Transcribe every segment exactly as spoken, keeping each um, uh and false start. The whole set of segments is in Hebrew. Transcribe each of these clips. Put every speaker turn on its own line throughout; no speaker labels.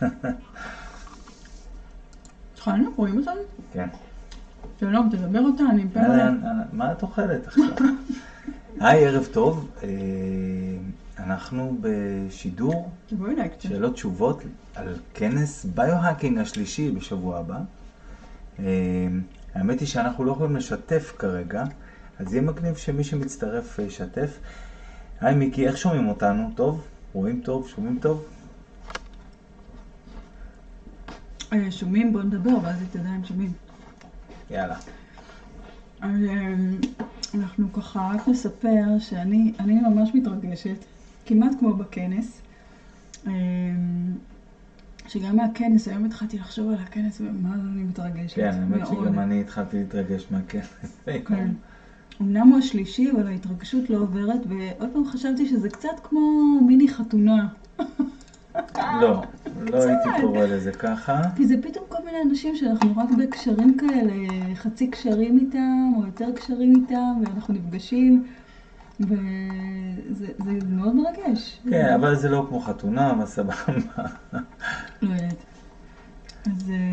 התחלנו? רואים אותנו?
כן.
שלום, תדבר אותה, אני מפה
אהלן,
מלא.
אהלן, מה את אוכלת עכשיו? היי, ערב טוב. אה, אנחנו בשידור
תבואי אליי קצת.
שאלות תשובות על כנס ביו-האקינג השלישי בשבוע הבא. אה, האמת היא שאנחנו לא יכולים לשתף כרגע, אז יהיה מגניב שמי שמצטרף ישתף. היי מיקי, איך שומעים אותנו? טוב? רואים טוב? שומעים טוב?
אה, שומעים? בוא נדבר, ואז היא תדע אם שומעים.
יאללה.
אז אה, אנחנו ככה רק נספר שאני אני ממש מתרגשת, כמעט כמו בכנס. אה, שגם מהכנס, היום התחלתי לחשוב על הכנס, ומה אני מתרגשת.
כן, האמת
מאוד.
שגם אני התחלתי להתרגש מהכנס.
כן. אמנם הוא השלישי, אבל ההתרגשות לא עוברת, ועוד פעם חשבתי שזה קצת כמו מיני חתונה.
לא, לא הייתי קורא לזה ככה.
כי זה פתאום כל מיני אנשים שאנחנו רק בקשרים כאלה, חצי קשרים איתם, או יותר קשרים איתם, ואנחנו נפגשים, וזה זה מאוד מרגש.
כן, אבל זה לא כמו חתונה, אבל סבבה.
לא יודעת. אז אה,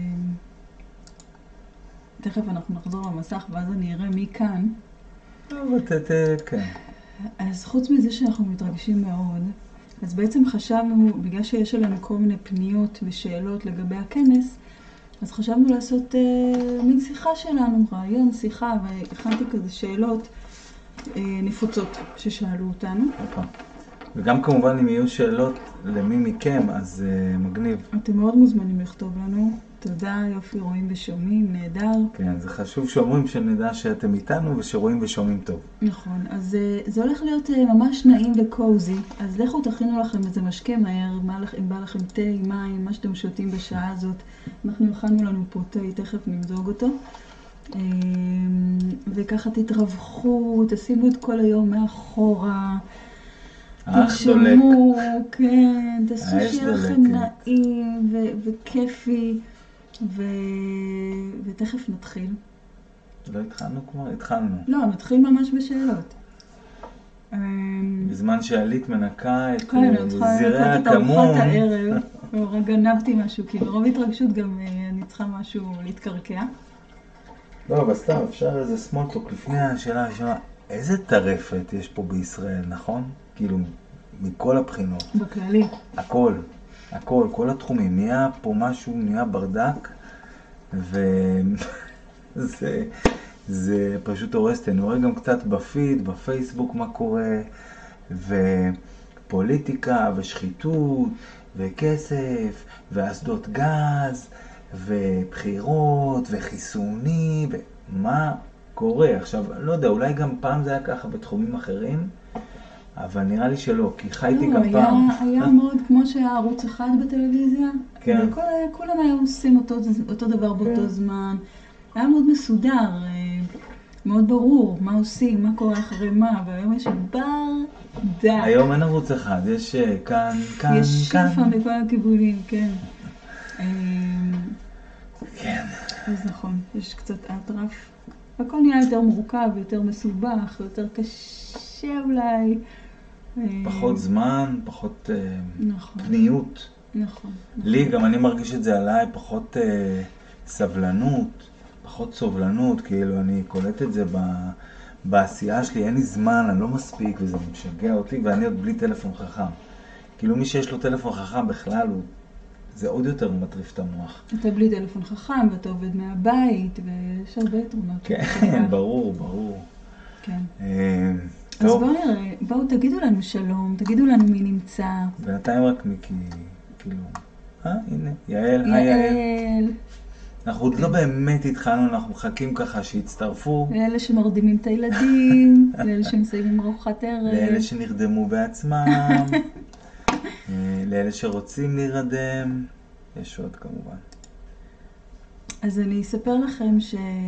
תכף אנחנו נחזור למסך, ואז אני אראה מי כאן.
אבל ת, ת, כן.
אז חוץ מזה שאנחנו מתרגשים מאוד, אז בעצם חשבנו, בגלל שיש עלינו כל מיני פניות ושאלות לגבי הכנס, אז חשבנו לעשות אה, מין שיחה שלנו, רעיון, שיחה, והכנתי כזה שאלות אה, נפוצות ששאלו אותנו.
נכון. וגם כמובן אם יהיו שאלות למי מכם, אז uh, מגניב.
אתם מאוד מוזמנים לכתוב לנו. תודה, יופי, רואים ושומעים, נהדר.
כן, זה חשוב שאומרים שנדע שאתם איתנו ושרואים ושומעים טוב.
נכון, אז אה, זה הולך להיות אה, ממש נעים וקוזי, אז לכו תכינו לכם איזה משקה מהר, מה לכ- אם בא לכם תה, מים, מה שאתם שותים בשעה הזאת. אנחנו הכנו לנו פה תה, תכף נמזוג אותו. אה, וככה תתרווחו, תשימו את כל היום מאחורה.
האח דולק.
תנשמו, כן, תעשו
האש
שיהיה לכם
דולקת.
נעים ו- וכיפי, ו- ותכף נתחיל.
לא התחלנו כבר? התחלנו.
לא, נתחיל ממש בשאלות. אמ,
בזמן שעלית מנקה את
כן,
אה,
אני צריכה
זרעי
לקחת את
הכמון.
ארוחת הערב, ורק גנבתי משהו, כי ברוב התרגשות גם אה, אני צריכה משהו להתקרקע.
לא, אבל סתם, אפשר איזה סמולטוק לפני השאלה הראשונה. איזה טרפת יש פה בישראל, נכון? כאילו, מכל הבחינות.
בכללי.
הכל, הכל, כל התחומים. נהיה פה משהו, נהיה ברדק, וזה זה פשוט הורס. אני רואה גם קצת בפיד, בפייסבוק מה קורה, ופוליטיקה, ושחיתות, וכסף, ואסדות גז, ובחירות, וחיסונים, ומה קורה. עכשיו, לא יודע, אולי גם פעם זה היה ככה בתחומים אחרים, אבל נראה לי שלא, כי חייתי
לא,
גם
היה-
פעם.
היה מאוד כמו שהיה ערוץ אחד בטלוויזיה,
כן.
וכל- כולם היו עושים אותו, אותו דבר באותו
כן.
זמן. היה מאוד מסודר, אה, מאוד ברור מה עושים, מה קורה אחרי מה, והיום יש ברדק.
היום אין ערוץ אחד, יש אה, כאן, כאן,
יש
כאן.
שפע מכל הכיוונים, כן. אה,
כן.
אז נכון, יש קצת אטרף. הכל נהיה יותר מורכב, יותר מסובך, יותר קשה אולי. אה,
פחות זמן, פחות אה,
נכון,
פניות.
נכון.
לי, גם אני מרגיש את זה עליי, פחות אה, סבלנות, פחות סובלנות, כאילו אני קולט את זה ב, בעשייה שלי, אין לי זמן, אני לא מספיק, וזה משגע אותי, ואני עוד בלי טלפון חכם. כאילו מי שיש לו טלפון חכם בכלל, הוא, זה עוד יותר מטריף את המוח.
אתה בלי טלפון חכם, ואתה עובד מהבית, ויש הרבה יתרונות.
כן, ברור, ברור.
כן.
אה,
אז
טוב,
בואו נראה, בואו תגידו לנו שלום, תגידו לנו מי נמצא.
בינתיים רק מיקי, כאילו, אה, הנה, יעל, היי יעל.
יעל,
אנחנו עוד לא באמת התחלנו, אנחנו מחכים ככה שיצטרפו,
לאלה שמרדימים את הילדים, לאלה שמסיימים ארוחת ערב.
לאלה שנרדמו בעצמם, אה, לאלה שרוצים להירדם, יש עוד כמובן.
אז אני אספר לכם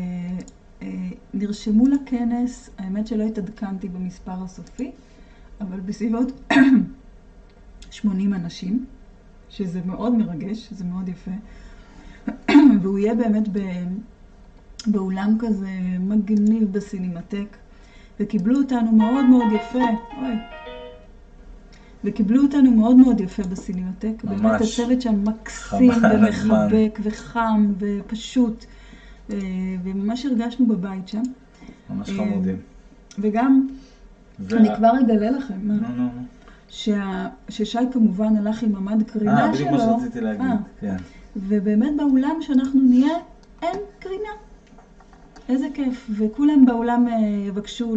שנרשמו לכנס, האמת שלא התעדכנתי במספר הסופי, אבל בסביבות שמונים אנשים, שזה מאוד מרגש, זה מאוד יפה. והוא יהיה באמת באולם כזה מגניב בסינמטק, וקיבלו אותנו מאוד מאוד יפה. אוי. וקיבלו אותנו מאוד מאוד יפה בסינמטק.
ממש.
באמת הצוות שם מקסים ומחבק וחם ופשוט, וממש הרגשנו בבית שם.
ממש חמודים.
וגם,
ו...
אני כבר אגלה לכם,
נו, נו, נו.
שה... ששי כמובן הלך עם ממד קרינה
אה,
שלו.
בדיוק מה שרציתי להגיד,
אה.
כן.
ובאמת באולם שאנחנו נהיה, אין קרינה. איזה כיף. וכולם באולם יבקשו,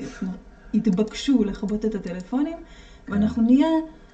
יתבקשו לכבות את הטלפונים, כן. ואנחנו נהיה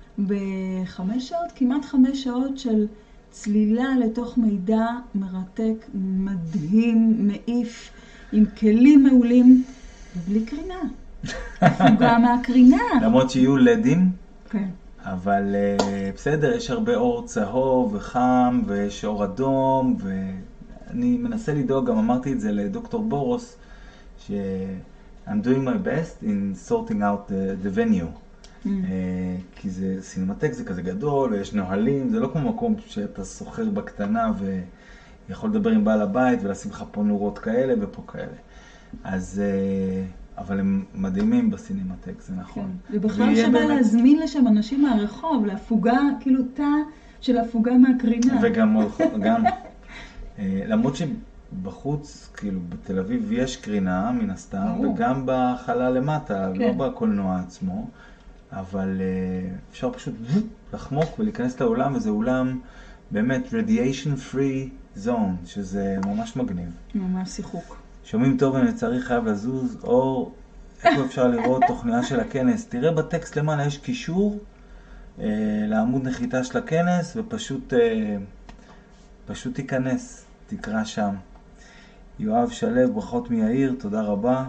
בחמש שעות, כמעט חמש שעות של צלילה לתוך מידע מרתק, מדהים, מעיף, עם כלים מעולים, ובלי קרינה. הפוגה מהקרינה.
למרות שיהיו לדים,
כן.
אבל uh, בסדר, יש הרבה אור צהוב וחם ויש אור אדום, ואני מנסה לדאוג, גם אמרתי את זה לדוקטור בורוס, ש- I'm doing my best in sorting out the, the venue. Mm. Uh, כי זה סינמטק, זה כזה גדול, ויש נוהלים, זה לא כמו מקום שאתה סוחר בקטנה ויכול לדבר עם בעל הבית ולשים לך פה נורות כאלה ופה כאלה. אז... Uh, אבל הם מדהימים בסינמטק, זה נכון.
כן. ובכלל שווה באמת... להזמין לשם אנשים מהרחוב, להפוגה, כאילו תא של הפוגה מהקרינה.
וגם, גם, למרות שבחוץ, כאילו בתל אביב יש קרינה מן הסתם, וגם בחלל למטה, כן. לא בקולנוע עצמו, אבל אפשר פשוט לחמוק ולהיכנס לאולם, וזה אולם באמת radiation free zone, שזה ממש מגניב.
ממש שיחוק.
שומעים טוב, אני צריך חייב לזוז, או איפה אפשר לראות תוכניה של הכנס. תראה בטקסט למעלה, יש קישור אה, לעמוד נחיתה של הכנס, ופשוט אה, פשוט תיכנס, תקרא שם. יואב שלב, ברכות מיאיר, תודה רבה.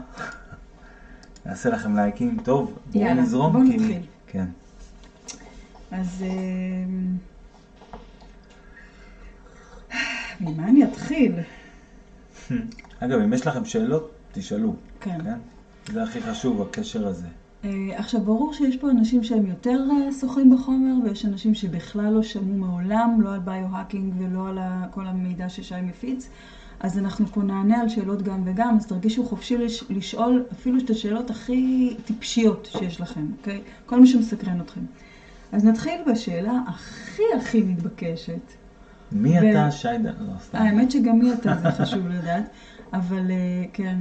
נעשה לכם לייקים. טוב, בואו נזרום.
בואו נתחיל. כי...
כן.
אז... אה... ממה אני אתחיל?
אגב, אם יש לכם שאלות, תשאלו.
כן. כן?
זה הכי חשוב, הקשר הזה.
עכשיו, ברור שיש פה אנשים שהם יותר שוחים בחומר, ויש אנשים שבכלל לא שמעו מעולם, לא על ביו-האקינג ולא על כל המידע ששי מפיץ. אז אנחנו פה נענה על שאלות גם וגם, אז תרגישו חופשי לשאול אפילו את השאלות הכי טיפשיות שיש לכם, אוקיי? כל מי שמסקרן אתכם. אז נתחיל בשאלה הכי הכי מתבקשת.
מי ו... אתה, שי? לא, סתם.
האמת שגם מי אתה, זה חשוב לדעת. אבל כן,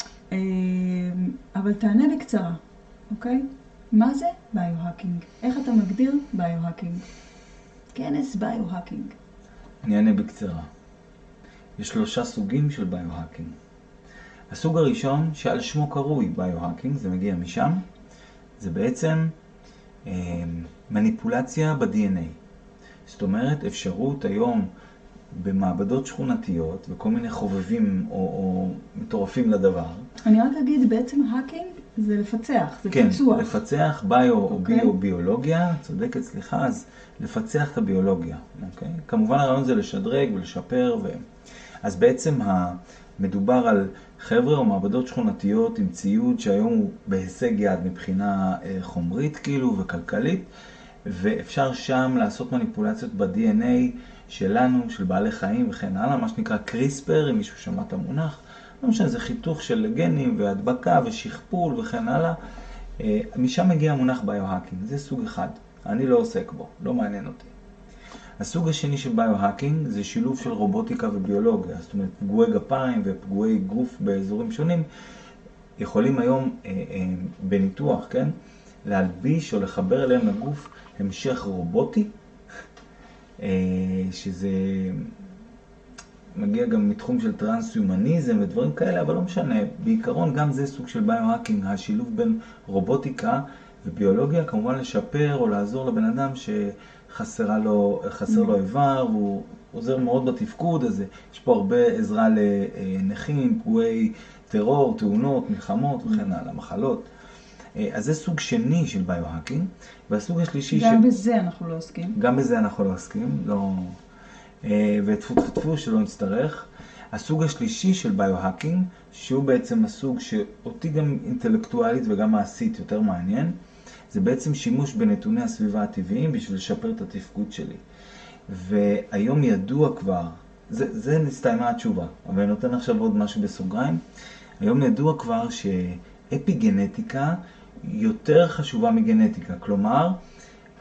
אבל תענה בקצרה, אוקיי? מה זה ביו-האקינג? איך אתה מגדיר ביו-האקינג? כנס ביו-האקינג.
אני אענה בקצרה. יש שלושה סוגים של ביו-האקינג. הסוג הראשון, שעל שמו קרוי ביו-האקינג, זה מגיע משם, זה בעצם אה, מניפולציה ב-די אן איי. זאת אומרת, אפשרות היום במעבדות שכונתיות וכל מיני חובבים או, או מטורפים לדבר.
אני רק אגיד, בעצם האקינג זה לפצח, זה
כן,
פיצוח.
כן, לפצח ביו או okay. ביו ביולוגיה, צודקת, סליחה, אז לפצח את הביולוגיה. Okay? כמובן הרעיון זה לשדרג ולשפר. ו... אז בעצם מדובר על חבר'ה או מעבדות שכונתיות עם ציוד שהיום הוא בהישג יד מבחינה חומרית כאילו וכלכלית, ואפשר שם לעשות מניפולציות ב-די אן איי שלנו, של בעלי חיים וכן הלאה, מה שנקרא קריספר, אם מישהו שמע את המונח. לא משנה, זה חיתוך של גנים והדבקה ושכפול וכן הלאה. משם מגיע המונח ביו-האקינג, זה סוג אחד. אני לא עוסק בו, לא מעניין אותי. הסוג השני של ביו-האקינג זה שילוב של רובוטיקה וביולוגיה, זאת אומרת פגועי גפיים ופגועי גוף באזורים שונים, יכולים היום אה, אה, בניתוח, כן, להלביש או לחבר אליהם לגוף המשך רובוטי, אה, שזה מגיע גם מתחום של טרנס-יומניזם ודברים כאלה, אבל לא משנה, בעיקרון גם זה סוג של ביו-האקינג, השילוב בין רובוטיקה וביולוגיה, כמובן לשפר או לעזור לבן אדם שחסר לו, חסר לו איבר, והוא עוזר מאוד בתפקוד הזה. יש פה הרבה עזרה לנכים, פגועי טרור, תאונות, מלחמות וכן הלאה, מחלות. אז זה סוג שני של ביו-האקינג, והסוג השלישי...
גם
ש...
בזה אנחנו לא עוסקים.
גם בזה אנחנו לא עוסקים, לא... וטפו טפו טפו שלא נצטרך. הסוג השלישי של ביו-האקינג, שהוא בעצם הסוג שאותי גם אינטלקטואלית וגם מעשית יותר מעניין, זה בעצם שימוש בנתוני הסביבה הטבעיים בשביל לשפר את התפקוד שלי. והיום ידוע כבר, זה, זה נסתיימה התשובה, אבל אני נותן עכשיו עוד משהו בסוגריים. היום ידוע כבר שאפיגנטיקה יותר חשובה מגנטיקה, כלומר,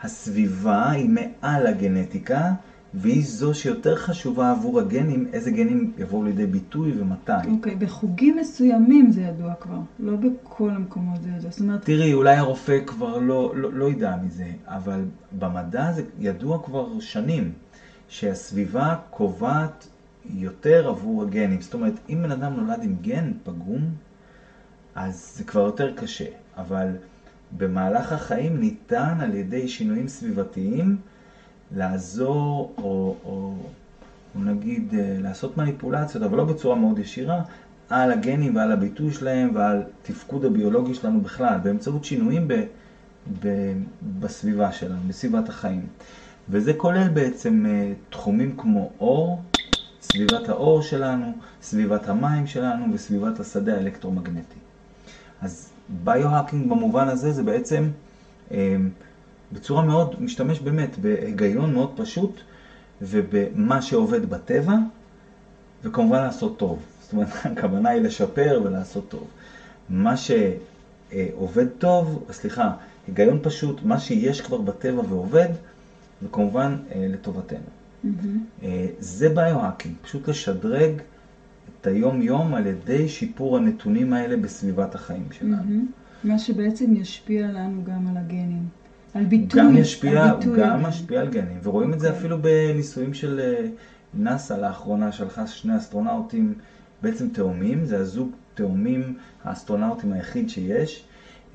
הסביבה היא מעל הגנטיקה, והיא זו שיותר חשובה עבור הגנים, איזה גנים יבואו לידי ביטוי ומתי.
אוקיי, בחוגים מסוימים זה ידוע כבר, לא בכל המקומות זה ידוע. זאת אומרת...
תראי, אולי הרופא כבר לא, לא, לא ידע מזה, אבל במדע זה ידוע כבר שנים, שהסביבה קובעת יותר עבור הגנים. זאת אומרת, אם בן אדם נולד עם גן פגום, אז זה כבר יותר קשה. אבל במהלך החיים ניתן על ידי שינויים סביבתיים, לעזור או, או, או נגיד לעשות מניפולציות, אבל לא בצורה מאוד ישירה, על הגנים ועל הביטוי שלהם ועל תפקוד הביולוגי שלנו בכלל, באמצעות שינויים ב, ב, בסביבה שלנו, בסביבת החיים. וזה כולל בעצם תחומים כמו אור, סביבת האור שלנו, סביבת המים שלנו וסביבת השדה האלקטרומגנטי. אז ביו-האקינג במובן הזה זה בעצם בצורה מאוד, משתמש באמת בהיגיון מאוד פשוט ובמה שעובד בטבע, וכמובן לעשות טוב. זאת אומרת, הכוונה היא לשפר ולעשות טוב. מה שעובד טוב, סליחה, היגיון פשוט, מה שיש כבר בטבע ועובד, וכמובן לטובתנו. Mm-hmm. זה ביו-האקינג, פשוט לשדרג את היום-יום על ידי שיפור הנתונים האלה בסביבת החיים שלנו.
Mm-hmm. מה שבעצם ישפיע לנו גם על הגנים. על ביטוי.
גם ישפיע, הוא גם
הגנים.
משפיע על גנים, ורואים okay. את זה אפילו בניסויים של נאסא לאחרונה, שלחה שני אסטרונאוטים בעצם תאומים, זה הזוג תאומים האסטרונאוטים היחיד שיש,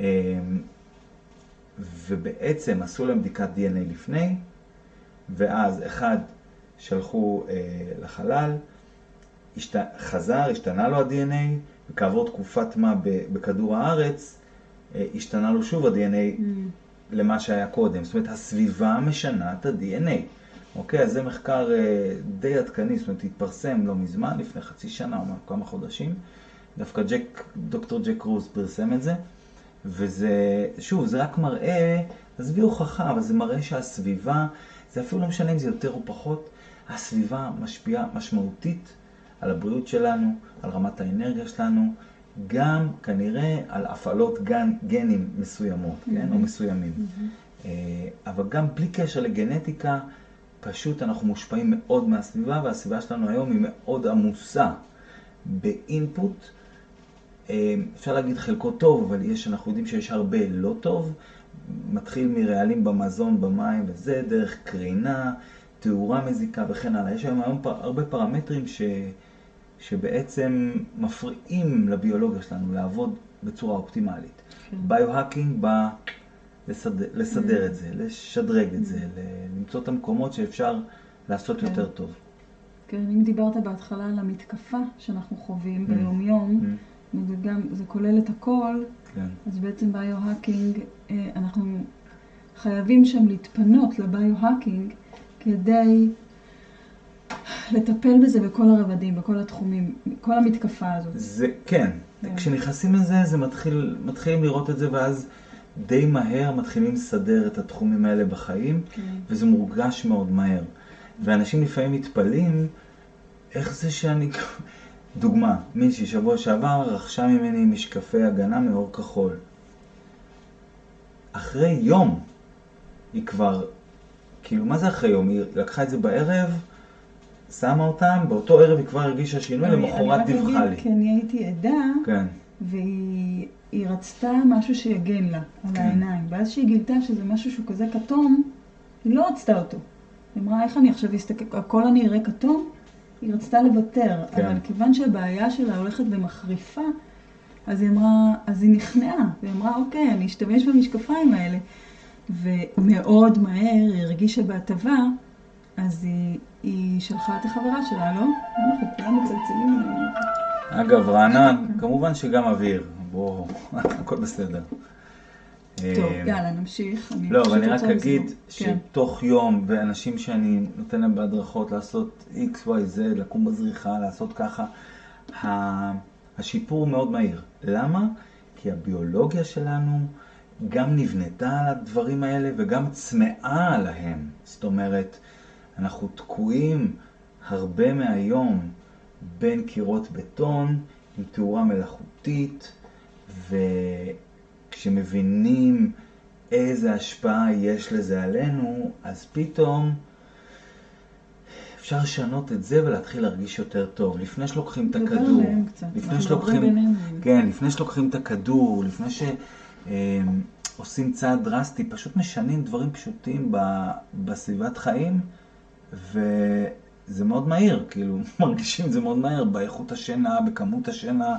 ובעצם עשו להם בדיקת די אן איי לפני, ואז אחד שלחו לחלל, השת... חזר, השתנה לו ה-די אן איי, וכעבור תקופת מה בכדור הארץ, השתנה לו שוב ה-די אן איי mm. למה שהיה קודם. זאת אומרת, הסביבה משנה את ה-די אן איי. אוקיי, אז זה מחקר די עדכני, זאת אומרת, התפרסם לא מזמן, לפני חצי שנה או כמה חודשים. דווקא ג'ק, דוקטור ג'ק רוז פרסם את זה, וזה, שוב, זה רק מראה, עזבי הוכחה, אבל זה מראה שהסביבה, זה אפילו לא משנה אם זה יותר או פחות, הסביבה משפיעה משמעותית על הבריאות שלנו, על רמת האנרגיה שלנו, גם כנראה על הפעלות גן, גנים מסוימות, mm-hmm. כן? או מסוימים. Mm-hmm. אבל גם בלי קשר לגנטיקה, פשוט אנחנו מושפעים מאוד מהסביבה, והסביבה שלנו היום היא מאוד עמוסה באינפוט. אפשר להגיד חלקו טוב, אבל יש, אנחנו יודעים שיש הרבה לא טוב. מתחיל מרעלים במזון, במים, וזה דרך קרינה, תאורה מזיקה וכן הלאה. יש היום, היום הרבה פרמטרים ש, שבעצם מפריעים לביולוגיה שלנו לעבוד בצורה אופטימלית. כן. ביו-האקינג בא לסדר, לסדר את זה, לשדרג את זה, למצוא את המקומות שאפשר לעשות יותר טוב.
כן, אם דיברת בהתחלה על המתקפה שאנחנו חווים ביום-יום, זה גם, זה כולל את הכל, אז בעצם ביו-האקינג, אנחנו חייבים שם להתפנות לביו-האקינג כדי לטפל בזה בכל הרבדים, בכל התחומים, כל המתקפה הזאת.
זה, כן. כשנכנסים לזה, זה מתחיל, מתחילים לראות את זה, ואז די מהר מתחילים לסדר את התחומים האלה בחיים, okay. וזה מורגש מאוד מהר. ואנשים לפעמים מתפלאים, איך זה שאני... דוגמה, מישהי שבוע שעבר רכשה ממני משקפי הגנה מאור כחול. אחרי יום, היא כבר... כאילו, מה זה אחרי יום? היא לקחה את זה בערב, שמה אותם, באותו ערב היא כבר הרגישה שינוי, למחרת דיווחה לי.
כי אני הייתי עדה,
כן.
והיא רצתה משהו שיגן לה על כן. העיניים. ואז שהיא גילתה שזה משהו שהוא כזה כתום, היא לא רצתה אותו. היא אמרה, איך אני עכשיו אסתכל, הכל אני אראה כתום? היא רצתה לוותר, כן. אבל כיוון שהבעיה שלה הולכת ומחריפה, אז היא אמרה, אז היא נכנעה, והיא אמרה, אוקיי, אני אשתמש במשקפיים האלה. ומאוד מהר היא הרגישה בהטבה, אז היא, היא שלחה את החברה שלה, לא? אנחנו כולנו מצלצלים.
אגב, רענן, כמובן שגם אוויר, בואו, הכל בסדר.
טוב, יאללה, נמשיך.
לא, אבל אני רק אגיד שתוך יום, ואנשים שאני נותן להם בהדרכות לעשות X, Y, Z, לקום בזריחה, לעשות ככה, השיפור מאוד מהיר. למה? כי הביולוגיה שלנו גם נבנתה על הדברים האלה וגם צמאה עליהם. זאת אומרת, אנחנו תקועים הרבה מהיום בין קירות בטון עם תאורה מלאכותית, וכשמבינים איזה השפעה יש לזה עלינו, אז פתאום אפשר לשנות את זה ולהתחיל להרגיש יותר טוב. לפני שלוקחים את הכדור, לפני שלוקחים, כן, לפני שלוקחים את הכדור, לפני שעושים צעד דרסטי, פשוט משנים דברים פשוטים בסביבת חיים, וזה מאוד מהיר, כאילו, מרגישים את זה מאוד מהיר, באיכות השינה, בכמות השינה,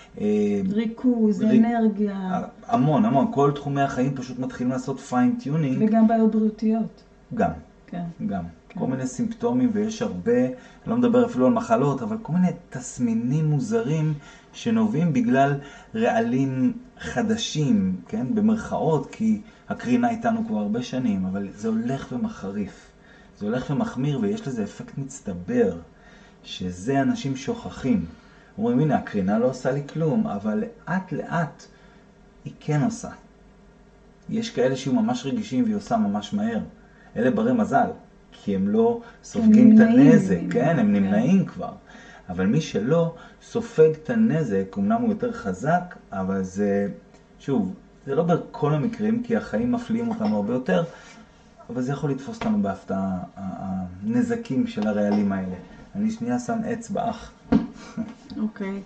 ריכוז, אנרגיה.
המון, המון. כל תחומי החיים פשוט מתחילים לעשות פיין-טיונינג.
וגם בעיות בריאותיות.
גם,
כן.
גם. כל מיני סימפטומים, ויש הרבה, לא מדבר אפילו על מחלות, אבל כל מיני תסמינים מוזרים שנובעים בגלל רעלים חדשים, כן? במרכאות, כי הקרינה איתנו כבר הרבה שנים, אבל זה הולך ומחריף. זה הולך ומחמיר, ויש לזה אפקט מצטבר, שזה אנשים שוכחים. אומרים, הנה, הקרינה לא עושה לי כלום, אבל לאט לאט היא כן עושה. יש כאלה שהיו ממש רגישים והיא עושה ממש מהר. אלה ברי מזל, כי הם לא סופגים את הנזק, כן, הם נמנעים כבר. אבל מי שלא סופג את הנזק, אמנם הוא יותר חזק, אבל זה, שוב, זה לא בכל המקרים, כי החיים מפליאים אותנו הרבה יותר, אבל זה יכול לתפוס אותנו בהפתעה, הנזקים של הרעלים האלה. אני שנייה שם עץ באח.
אוקיי.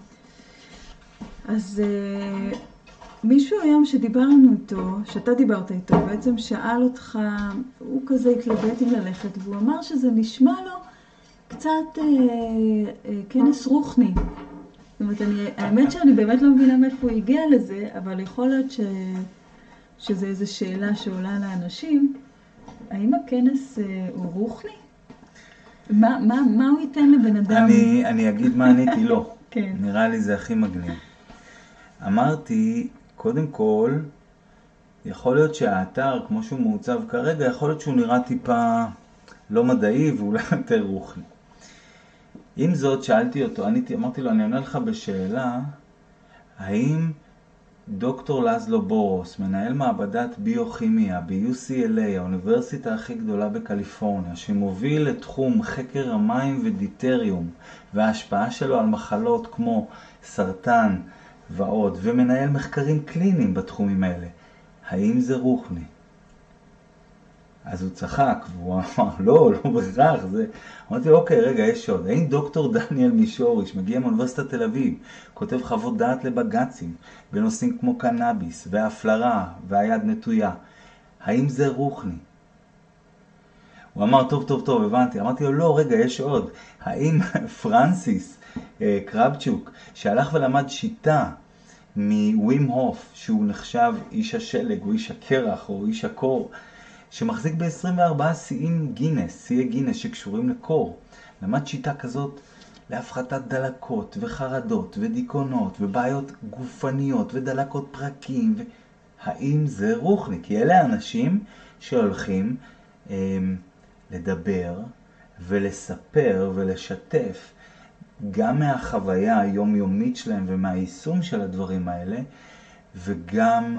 אז uh, מישהו היום שדיברנו איתו, שאתה דיברת איתו, בעצם שאל אותך, הוא כזה התלבט עם ללכת, והוא אמר שזה נשמע לו קצת uh, uh, כנס רוחני. זאת אומרת, אני, האמת שאני באמת לא מבינה מאיפה הוא הגיע לזה, אבל יכול להיות ש, שזה איזו שאלה שעולה לאנשים. האם הכנס uh, הוא רוחני? מה, מה, מה הוא ייתן לבן אדם?
אני, אני אגיד מה עניתי לו.
כן.
נראה לי זה הכי מגניב. אמרתי, קודם כל, יכול להיות שהאתר, כמו שהוא מעוצב כרגע, יכול להיות שהוא נראה טיפה לא מדעי ואולי יותר רוחני. עם זאת, שאלתי אותו, אני, אמרתי לו, אני עונה לך בשאלה, האם דוקטור לזלו בורוס, מנהל מעבדת ביוכימיה ב-יו סי אל איי, האוניברסיטה הכי גדולה בקליפורניה, שמוביל לתחום חקר המים ודיטריום וההשפעה שלו על מחלות כמו סרטן ועוד, ומנהל מחקרים קליניים בתחומים האלה, האם זה רוחני? אז הוא צחק, והוא אמר, לא, לא בהכרח, זה... אמרתי לו, אוקיי, רגע, יש עוד. האם דוקטור דניאל מישוריש, מגיע מאוניברסיטת תל אביב, כותב חוות דעת לבג"צים, בנושאים כמו קנאביס, והפלרה, והיד נטויה, האם זה רוחני? הוא אמר, טוב, טוב, טוב, הבנתי. אמרתי לו, לא, רגע, יש עוד. האם פרנסיס אה, קרבצ'וק, שהלך ולמד שיטה מווים הוף, שהוא נחשב איש השלג, או איש הקרח, או איש הקור, שמחזיק ב-עשרים וארבעה שיאים גינס, שיאי גינס שקשורים לקור. למד שיטה כזאת להפחתת דלקות וחרדות ודיכאונות ובעיות גופניות ודלקות פרקים. ו... האם זה רוחני? כי אלה האנשים שהולכים אה, לדבר ולספר ולשתף גם מהחוויה היומיומית שלהם ומהיישום של הדברים האלה, וגם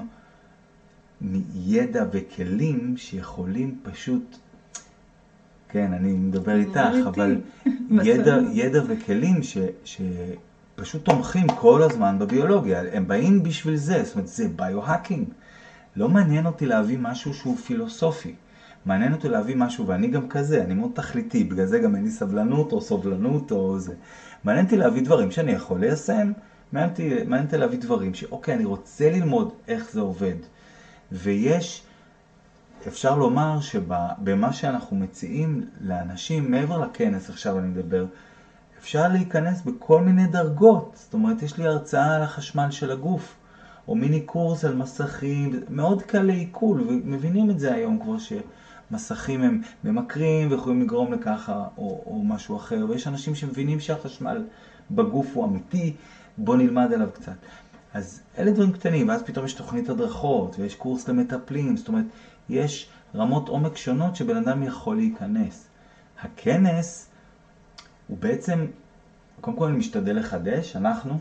מידע וכלים שיכולים פשוט, כן, אני מדבר איתך, אבל ידע, ידע וכלים ש, שפשוט תומכים כל הזמן בביולוגיה. הם באים בשביל זה, זאת אומרת, זה ביו-האקינג. לא מעניין אותי להביא משהו שהוא פילוסופי. מעניין אותי להביא משהו, ואני גם כזה, אני מאוד תכליתי, בגלל זה גם אין לי סבלנות או סובלנות או זה. מעניין אותי להביא דברים שאני יכול ליישם, מעניין אותי, מעניין אותי להביא דברים שאוקיי, אני רוצה ללמוד איך זה עובד. ויש, אפשר לומר שבמה שאנחנו מציעים לאנשים, מעבר לכנס, עכשיו אני מדבר, אפשר להיכנס בכל מיני דרגות. זאת אומרת, יש לי הרצאה על החשמל של הגוף, או מיני קורס על מסכים, מאוד קל לעיכול, ומבינים את זה היום כבר שמסכים הם ממכרים ויכולים לגרום לככה או, או משהו אחר, ויש אנשים שמבינים שהחשמל בגוף הוא אמיתי, בוא נלמד עליו קצת. אז אלה דברים קטנים, ואז פתאום יש תוכנית הדרכות, ויש קורס למטפלים, זאת אומרת, יש רמות עומק שונות שבן אדם יכול להיכנס. הכנס הוא בעצם, קודם כל אני משתדל לחדש, אנחנו,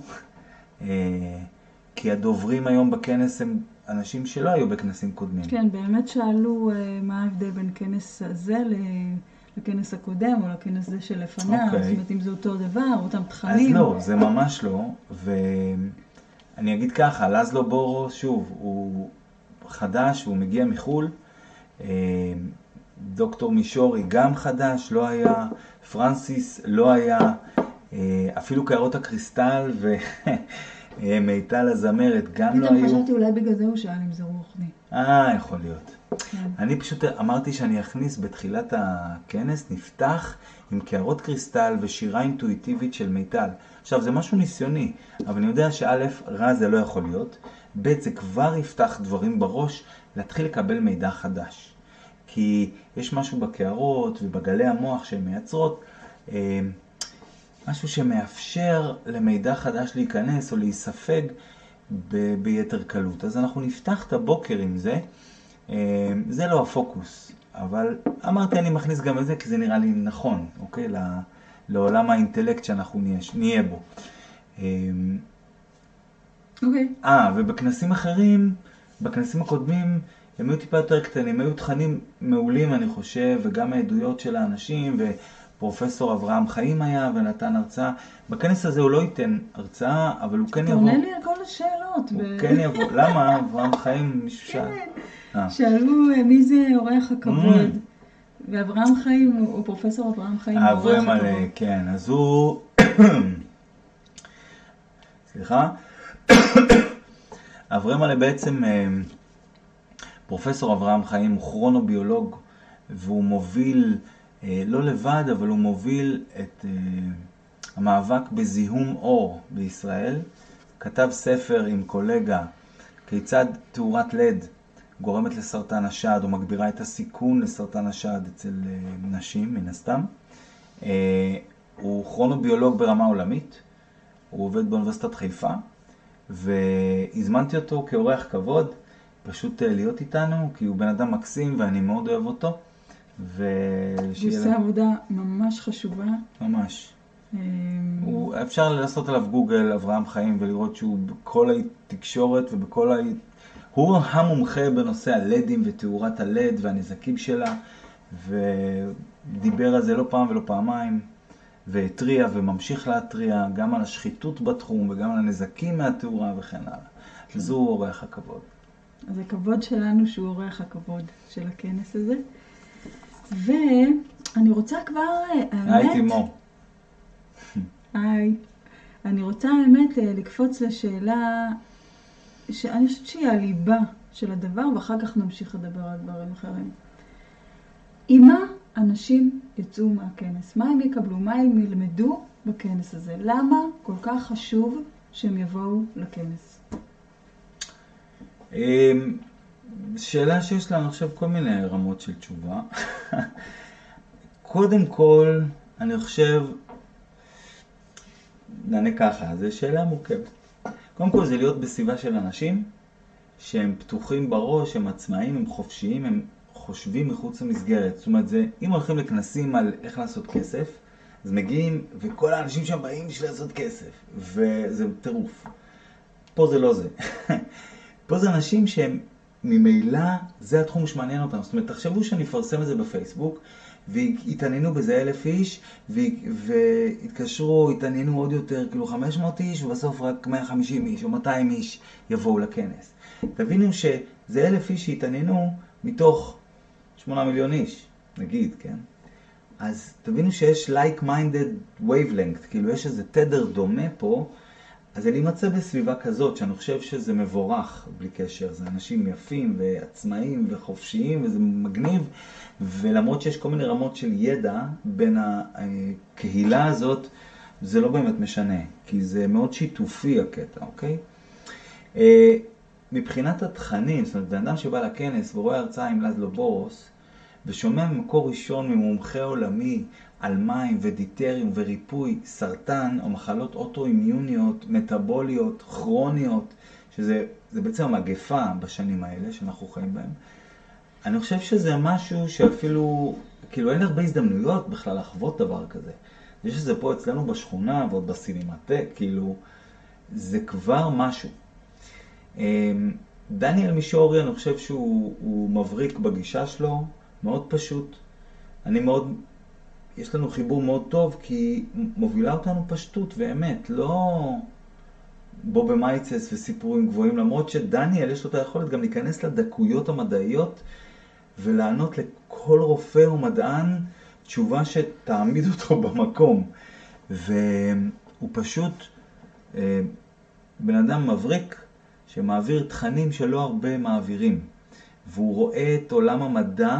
כי הדוברים היום בכנס הם אנשים שלא היו בכנסים קודמים.
כן, באמת שאלו מה ההבדל בין כנס הזה לכנס הקודם, או לכנס זה שלפניו, okay. זאת אומרת, אם זה אותו דבר, אותם תכנים.
אז לא, זה ממש לא, ואני אגיד ככה, לזלו בורוס, שוב, הוא חדש, הוא מגיע מחול. דוקטור מישורי גם חדש, לא היה. פרנסיס לא היה. אפילו קערות הקריסטל ומיטל הזמרת גם לא היו.
פתאום חשבתי אולי בגלל זה הוא שאל אם זה רוחני.
אה, יכול להיות. אני פשוט אמרתי שאני אכניס בתחילת הכנס, נפתח עם קערות קריסטל ושירה אינטואיטיבית של מיטל. עכשיו, זה משהו ניסיוני, אבל אני יודע שא' רע זה לא יכול להיות, ב' זה כבר יפתח דברים בראש, להתחיל לקבל מידע חדש. כי יש משהו בקערות ובגלי המוח שהן מייצרות, משהו שמאפשר למידע חדש להיכנס או להיספג ב- ביתר קלות. אז אנחנו נפתח את הבוקר עם זה. זה לא הפוקוס, אבל אמרתי אני מכניס גם את זה כי זה נראה לי נכון, אוקיי? לעולם האינטלקט שאנחנו נהיה, נהיה בו.
אוקיי.
אה, ובכנסים אחרים, בכנסים הקודמים, הם היו טיפה יותר קטנים, היו תכנים מעולים אני חושב, וגם העדויות של האנשים, ופרופסור אברהם חיים היה ונתן הרצאה. בכנס הזה הוא לא ייתן הרצאה, אבל הוא כן יבוא.
תעונה לי על כל השאלות.
הוא כן יבוא. למה? אברהם חיים מישהו שאל.
כן. שאלו מי זה אורח הכבוד. ואברהם חיים, הוא פרופסור אברהם חיים, הוא אורח הכבוד.
כן, אז הוא... סליחה? אברהם עלי בעצם... פרופסור אברהם חיים הוא כרונוביולוג, והוא מוביל, לא לבד, אבל הוא מוביל את המאבק בזיהום אור בישראל. כתב ספר עם קולגה, כיצד תאורת לד גורמת לסרטן השד, או מגבירה את הסיכון לסרטן השד אצל נשים, מן הסתם. הוא כרונוביולוג ברמה עולמית, הוא עובד באוניברסיטת חיפה, והזמנתי אותו כאורח כבוד, פשוט להיות איתנו, כי הוא בן אדם מקסים ואני מאוד אוהב אותו.
הוא עושה עבודה ממש חשובה.
ממש. הוא, אפשר לעשות עליו גוגל, אברהם חיים, ולראות שהוא בכל התקשורת ובכל ה... הוא המומחה בנושא הלדים ותאורת הלד והנזקים שלה, ודיבר על זה לא פעם ולא פעמיים, והטריע וממשיך להטריע גם על השחיתות בתחום וגם על הנזקים מהתאורה וכן הלאה. זו אורח הכבוד.
אז הכבוד שלנו שהוא אורח הכבוד של הכנס הזה. ואני רוצה כבר, האמת...
היי תימור.
היי. אני רוצה האמת לקפוץ לשאלה שאני חושבת שהיא הליבה של הדבר, ואחר כך נמשיך לדבר על דברים אחרים. עם מה אנשים יצאו מהכנס? מה הם יקבלו? מה הם ילמדו בכנס הזה? למה כל כך חשוב שהם יבואו לכנס?
שאלה שיש לה, אני חושב, כל מיני רמות של תשובה. קודם כל, אני חושב, נענה ככה, זו שאלה מורכבת. קודם כל, זה להיות בסביבה של אנשים שהם פתוחים בראש, הם עצמאים, הם חופשיים, הם חושבים מחוץ למסגרת. זאת אומרת, זה, אם הולכים לכנסים על איך לעשות כסף, אז מגיעים, וכל האנשים שם באים בשביל לעשות כסף, וזה טירוף. פה זה לא זה. פה זה אנשים שהם ממילא, זה התחום שמעניין אותם. זאת אומרת, תחשבו שאני אפרסם את זה בפייסבוק, והתעניינו בזה אלף איש, והתקשרו, התעניינו עוד יותר, כאילו חמש מאות איש, ובסוף רק מאה וחמישים איש או מאתיים איש יבואו לכנס. תבינו שזה אלף איש שהתעניינו מתוך שמונה מיליון איש, נגיד, כן? אז תבינו שיש like-minded wavelength, כאילו יש איזה תדר דומה פה, אז זה להימצא בסביבה כזאת, שאני חושב שזה מבורך בלי קשר. זה אנשים יפים ועצמאיים וחופשיים, וזה מגניב. ולמרות שיש כל מיני רמות של ידע בין הקהילה הזאת, זה לא באמת משנה, כי זה מאוד שיתופי הקטע, אוקיי? מבחינת התכנים, זאת אומרת, בן אדם שבא לכנס ורואה הרצאה עם לזלו בורוס, ושומע ממקור ראשון ממומחה עולמי על מים ודיטריום וריפוי סרטן או מחלות אוטואימיוניות, מטאבוליות, כרוניות, שזה זה בעצם המגפה בשנים האלה שאנחנו חיים בהם. אני חושב שזה משהו שאפילו, כאילו אין הרבה הזדמנויות בכלל לחוות דבר כזה. יש שזה פה אצלנו בשכונה ועוד בסינמטק, כאילו זה כבר משהו. דניאל מישורי, אני חושב שהוא מבריק בגישה שלו, מאוד פשוט. אני מאוד, יש לנו חיבור מאוד טוב, כי מובילה אותנו פשטות ואמת, לא, בובה מייצס וסיפורים גבוהים, למרות שדניאל יש לו את היכולת גם להיכנס לדקויות המדעיות ולענות לכל רופא או מדען תשובה שתעמיד אותו במקום. והוא פשוט בן אדם מבריק שמעביר תכנים שלא הרבה מעבירים. והוא רואה את עולם המדע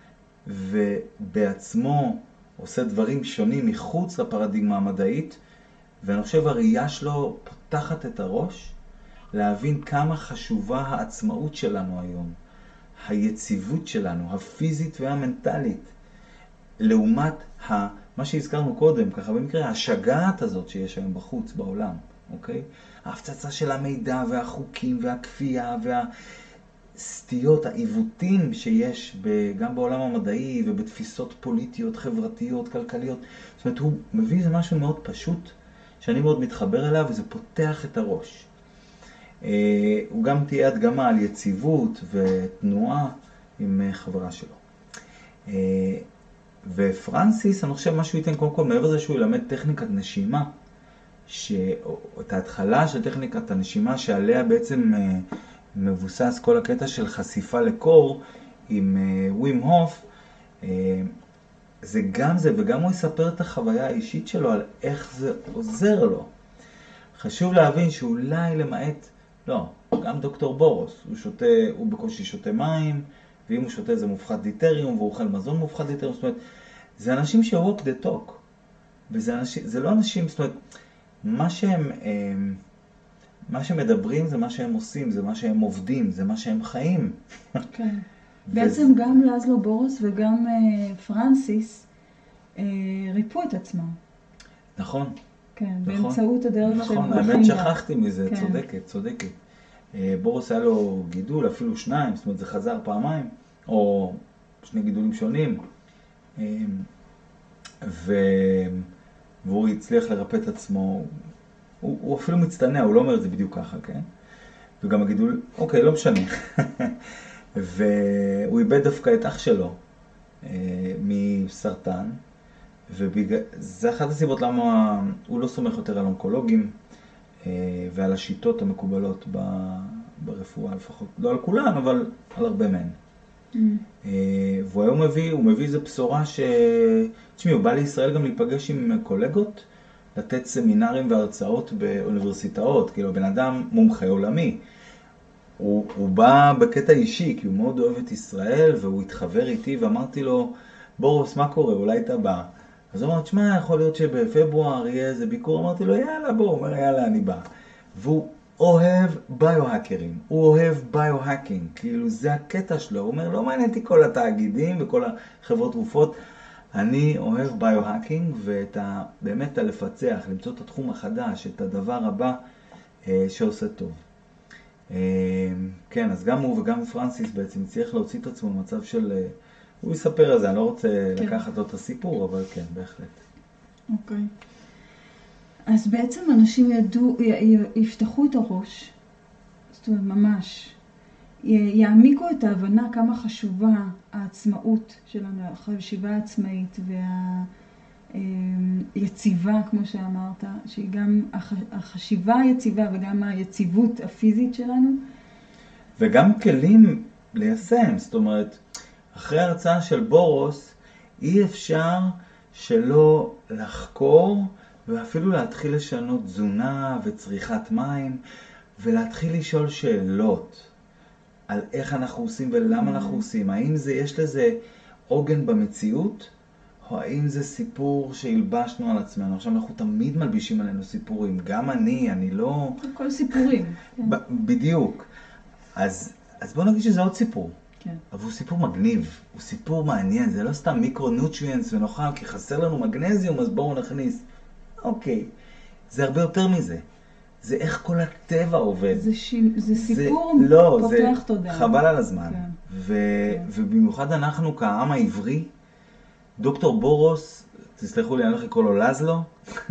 ובעצמו עושה דברים שונים מחוץ לפרדיגמה המדעית, ואני חושב הראייה שלו פותחת את הראש להבין כמה חשובה העצמאות שלנו היום, היציבות שלנו, הפיזית והמנטלית, לעומת ה, מה שהזכרנו קודם, ככה במקרה, השגעת הזאת שיש היום בחוץ, בעולם, אוקיי? ההפצצה של המידע והחוקים והכפייה והסטיות, העיוותים שיש גם בעולם המדעי ובתפיסות פוליטיות, חברתיות, כלכליות. זאת אומרת, הוא מביא איזה משהו מאוד פשוט, שאני מאוד מתחבר אליו, וזה פותח את הראש. הוא גם תהיה הדגמה על יציבות ותנועה עם חברה שלו. ופרנסיס, אני חושב משהו ייתן קודם כל, מעבר לזה שהוא ילמד טכניקת נשימה, את ההתחלה של טכניקת הנשימה שעליה בעצם מבוסס כל הקטע של חשיפה לקור עם ווים הוף, זה גם זה, וגם הוא יספר את החוויה האישית שלו על איך זה עוזר לו. חשוב להבין שאולי למעט, לא, גם דוקטור בורוס, הוא שותה, הוא בקושי שותה מים, ואם הוא שותה זה מופחת דיטריום, והוא אוכל מזון מופחת דיטריום, זאת אומרת, זה אנשים ש-walk the talk, וזה אנשים, זה לא אנשים, זאת אומרת, מה שהם, מה שמדברים זה מה שהם עושים, זה מה שהם עובדים, זה מה שהם חיים.
כן. בעצם גם לזלו בורוס וגם פרנסיס ריפו את עצמם.
נכון.
כן, באמצעות הדרך של
נכון, האמת שכחתי מזה, צודקת, צודקת. בורוס היה לו גידול, אפילו שניים, זאת אומרת זה חזר פעמיים, או שני גידולים שונים, ו... והוא הצליח לרפא את עצמו, הוא, הוא אפילו מצטנע, הוא לא אומר את זה בדיוק ככה, כן? וגם הגידול, אוקיי, לא משנה. והוא איבד דווקא את אח שלו מסרטן, וזה אחת הסיבות למה הוא לא סומך יותר על אונקולוגים ועל השיטות המקובלות ברפואה, לפחות לא על כולן, אבל על הרבה מהן. Mm. והוא היום מביא, הוא מביא איזו בשורה ש... תשמעי, הוא בא לישראל גם להיפגש עם קולגות, לתת סמינרים והרצאות באוניברסיטאות, כאילו בן אדם מומחה עולמי. הוא, הוא בא בקטע אישי, כי הוא מאוד אוהב את ישראל, והוא התחבר איתי, ואמרתי לו, בורוס, מה קורה? אולי אתה בא. אז הוא אמר, תשמע, יכול להיות שבפברואר יהיה איזה ביקור. אמרתי לו, יאללה, בוא. הוא אומר, יאללה, אני בא. והוא אוהב ביו-האקרים, הוא אוהב ביו-האקינג, כאילו זה הקטע שלו. הוא אומר, לא מעניין אותי כל התאגידים וכל החברות תרופות, אני אוהב ביו-האקינג, ואת ה, באמת לפצח, למצוא את התחום החדש, את הדבר הבא אה, שעושה טוב. כן, אז גם הוא וגם פרנסיס בעצם צריך להוציא את עצמו במצב של, הוא יספר על זה, אני לא רוצה כן. לקחת לו את הסיפור, אבל כן, בהחלט.
אוקיי. אז בעצם אנשים ידעו, יפתחו את הראש, זאת אומרת, ממש, יעמיקו את ההבנה כמה חשובה העצמאות שלנו, החשיבה העצמאית והיציבה, כמו שאמרת, שהיא גם החשיבה היציבה וגם היציבות הפיזית שלנו.
וגם כלים ליישם, זאת אומרת, אחרי ההרצאה של בורוס, אי אפשר שלא לחקור ואפילו להתחיל לשנות תזונה וצריכת מים, ולהתחיל לשאול שאלות על איך אנחנו עושים ולמה אנחנו עושים. האם זה, יש לזה עוגן במציאות, או האם זה סיפור שהלבשנו על עצמנו? עכשיו אנחנו תמיד מלבישים עלינו סיפורים, גם אני, אני לא...
כל סיפורים.
ב- בדיוק. אז, אז בוא נגיד שזה עוד סיפור.
כן.
אבל הוא סיפור מגניב, הוא סיפור מעניין, זה לא סתם מיקרו-נוטריאנס ונוכל, כי חסר לנו מגנזיום, אז בואו נכניס. אוקיי, זה הרבה יותר מזה. זה איך כל הטבע עובד.
זה, ש... זה סיפור
זה, לא,
פותח
זה
תודה.
חבל על הזמן.
כן.
ו... כן. ובמיוחד אנחנו כעם העברי, דוקטור בורוס, תסלחו לי, אני הולך לקרוא לו לזלו,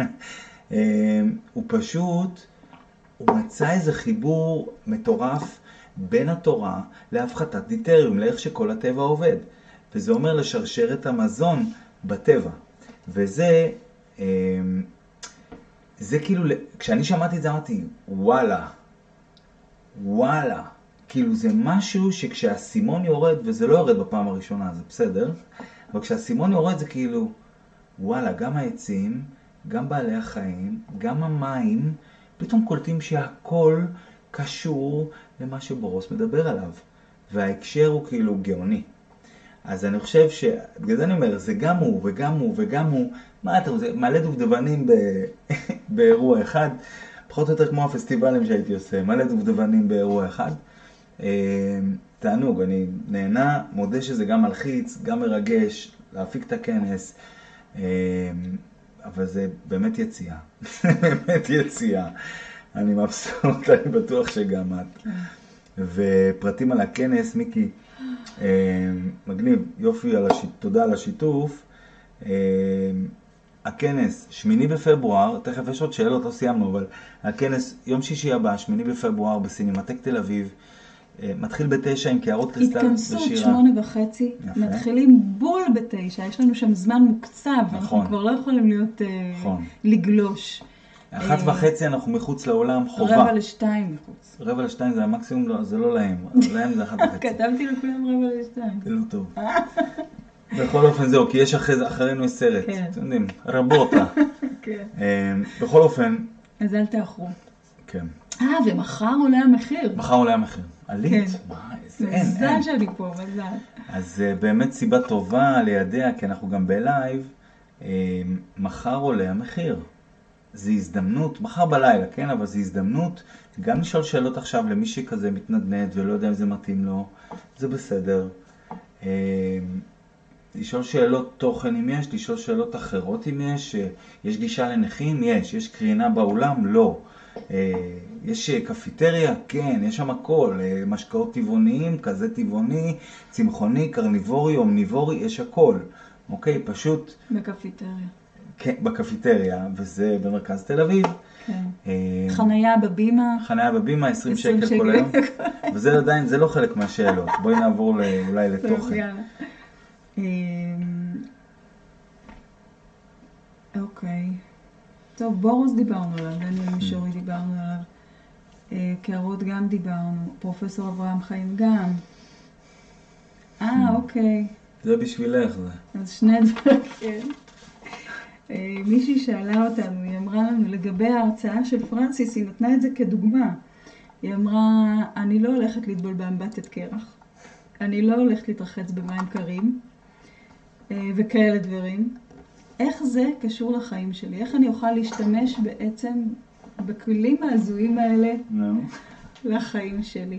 הוא פשוט, הוא מצא איזה חיבור מטורף בין התורה להפחתת דיטריום, לאיך שכל הטבע עובד. וזה אומר לשרשר את המזון בטבע. וזה... זה כאילו, כשאני שמעתי את זה אמרתי, וואלה, וואלה, כאילו זה משהו שכשהסימון יורד, וזה לא יורד בפעם הראשונה, זה בסדר, אבל כשהסימון יורד זה כאילו, וואלה, גם העצים, גם בעלי החיים, גם המים, פתאום קולטים שהכל קשור למה שבורוס מדבר עליו. וההקשר הוא כאילו גאוני. אז אני חושב ש... בגלל זה אני אומר, זה גם הוא וגם הוא וגם הוא. מה אתה רוצה? מלא דובדבנים ב... באירוע אחד. פחות או יותר כמו הפסטיבלים שהייתי עושה. מלא דובדבנים באירוע אחד. תענוג, אני נהנה, מודה שזה גם מלחיץ, גם מרגש, להפיק את הכנס. אבל זה באמת יציאה. באמת יציאה. אני מבסוט, אני בטוח שגם את. ופרטים על הכנס, מיקי, מגניב, יופי, על השיט, תודה על השיתוף. הכנס, שמיני בפברואר, תכף יש עוד שאלות, לא סיימנו, אבל הכנס, יום שישי הבא, שמיני בפברואר, בסינמטק תל אביב, מתחיל בתשע עם קערות קריסטל ושירה.
התכנסות שמונה וחצי, מתחילים בול בתשע, יש לנו שם זמן מוקצב, אנחנו כבר לא יכולים להיות, לגלוש.
אחת וחצי אנחנו מחוץ לעולם, חובה.
רבע לשתיים מחוץ.
רבע לשתיים זה המקסימום, זה לא להם, להם זה אחת וחצי.
כתבתי לכולם רבע לשתיים.
זה לא טוב. בכל אופן זהו, כי יש אחרינו יש סרט, אתם יודעים, רבותה. בכל אופן...
אז אל תאחרו.
כן.
אה, ומחר עולה המחיר.
מחר עולה המחיר. עלית? מה, איזה, אין, אין.
מזל שאני פה, מזל.
אז באמת סיבה טובה לידע, כי אנחנו גם בלייב, מחר עולה המחיר. זו הזדמנות, מחר בלילה, כן? אבל זו הזדמנות גם לשאול שאלות עכשיו למי שכזה מתנדנד ולא יודע אם זה מתאים לו, זה בסדר. לשאול שאלות תוכן אם יש, לשאול שאלות אחרות אם יש, יש גישה לנכים? יש. יש קרינה באולם? לא. יש קפיטריה? כן. יש שם הכל, משקאות טבעוניים, כזה טבעוני, צמחוני, קרניבורי, אומניבורי, יש הכל. אוקיי, פשוט...
בקפיטריה.
כן, בקפיטריה, וזה במרכז תל אביב.
כן. חנייה בבימה.
חנייה בבימה, עשרים שקל כל היום. וזה עדיין, זה לא חלק מהשאלות. בואי נעבור אולי לתוכן.
אוקיי. טוב, בורוס דיברנו עליו, דניאל מישורי דיברנו עליו. קערות גם דיברנו, פרופסור אברהם חיים גם. אה, אוקיי.
זה בשבילך זה.
אז שני דברים, כן. מישהי שאלה אותנו, היא אמרה לנו לגבי ההרצאה של פרנסיס, היא נתנה את זה כדוגמה. היא אמרה, אני לא הולכת לטבול באמבטת קרח, אני לא הולכת להתרחץ במים קרים, וכאלה דברים. איך זה קשור לחיים שלי? איך אני אוכל להשתמש בעצם בכלים ההזויים האלה לחיים שלי?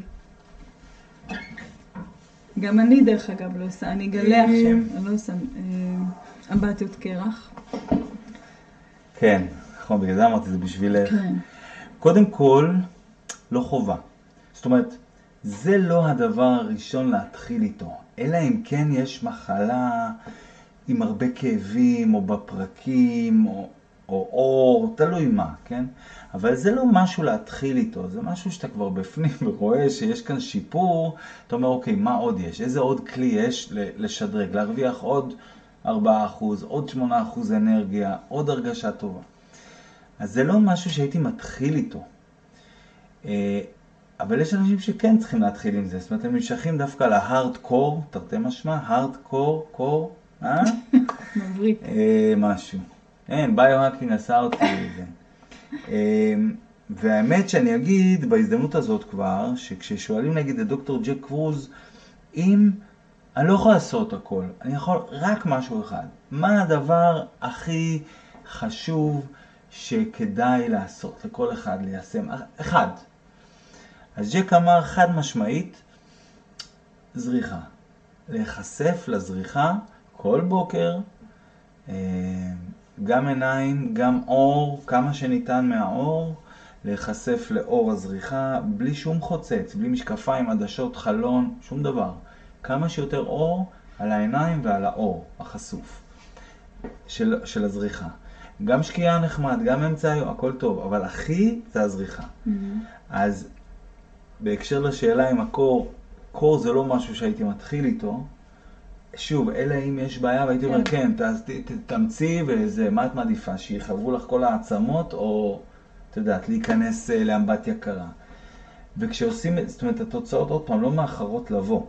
גם אני דרך אגב לא עושה, אני אגלה עכשיו, אני לא עושה אמבטיות קרח.
כן, נכון, בגלל זה אמרתי, זה בשבילך.
כן.
קודם כל, לא חובה. זאת אומרת, זה לא הדבר הראשון להתחיל איתו. אלא אם כן יש מחלה עם הרבה כאבים, או בפרקים, או, או אור, תלוי מה, כן? אבל זה לא משהו להתחיל איתו, זה משהו שאתה כבר בפנים ורואה שיש כאן שיפור. אתה אומר, אוקיי, מה עוד יש? איזה עוד כלי יש לשדרג, להרוויח עוד ארבעה אחוז, עוד שמונה אחוז אנרגיה, עוד הרגשה טובה. אז זה לא משהו שהייתי מתחיל איתו. אבל יש אנשים שכן צריכים להתחיל עם זה. זאת אומרת, הם נמשכים דווקא להארד-קור, תרתי משמע, הארד-קור, קור, אה?
מבריק.
משהו. אין, ביו-האקינג עשה אותי לזה. והאמת שאני אגיד בהזדמנות הזאת כבר, שכששואלים נגיד את דוקטור ג'ק קרוז, אם אני לא יכול לעשות הכל, אני יכול רק משהו אחד. מה הדבר הכי חשוב שכדאי לעשות לכל אחד ליישם? אחד. אז ג'ק אמר חד משמעית, זריחה. להיחשף לזריחה כל בוקר, גם עיניים, גם אור, כמה שניתן מהאור, להיחשף לאור הזריחה, בלי שום חוצץ, בלי משקפיים, עדשות, חלון, שום דבר. כמה שיותר אור על העיניים ועל האור החשוף של, של הזריחה. גם שקיעה נחמד, גם אמצע היום, הכל טוב, אבל הכי זה הזריחה. Mm-hmm. אז בהקשר לשאלה עם הקור, קור זה לא משהו שהייתי מתחיל איתו, שוב, אלא אם יש בעיה, והייתי אומר, כן, תמציא וזה, מה את מעדיפה? שיחברו לך כל העצמות, או, את יודעת, להיכנס לאמבטיה קרה. וכשעושים, זאת אומרת, התוצאות עוד פעם לא מאחרות לבוא.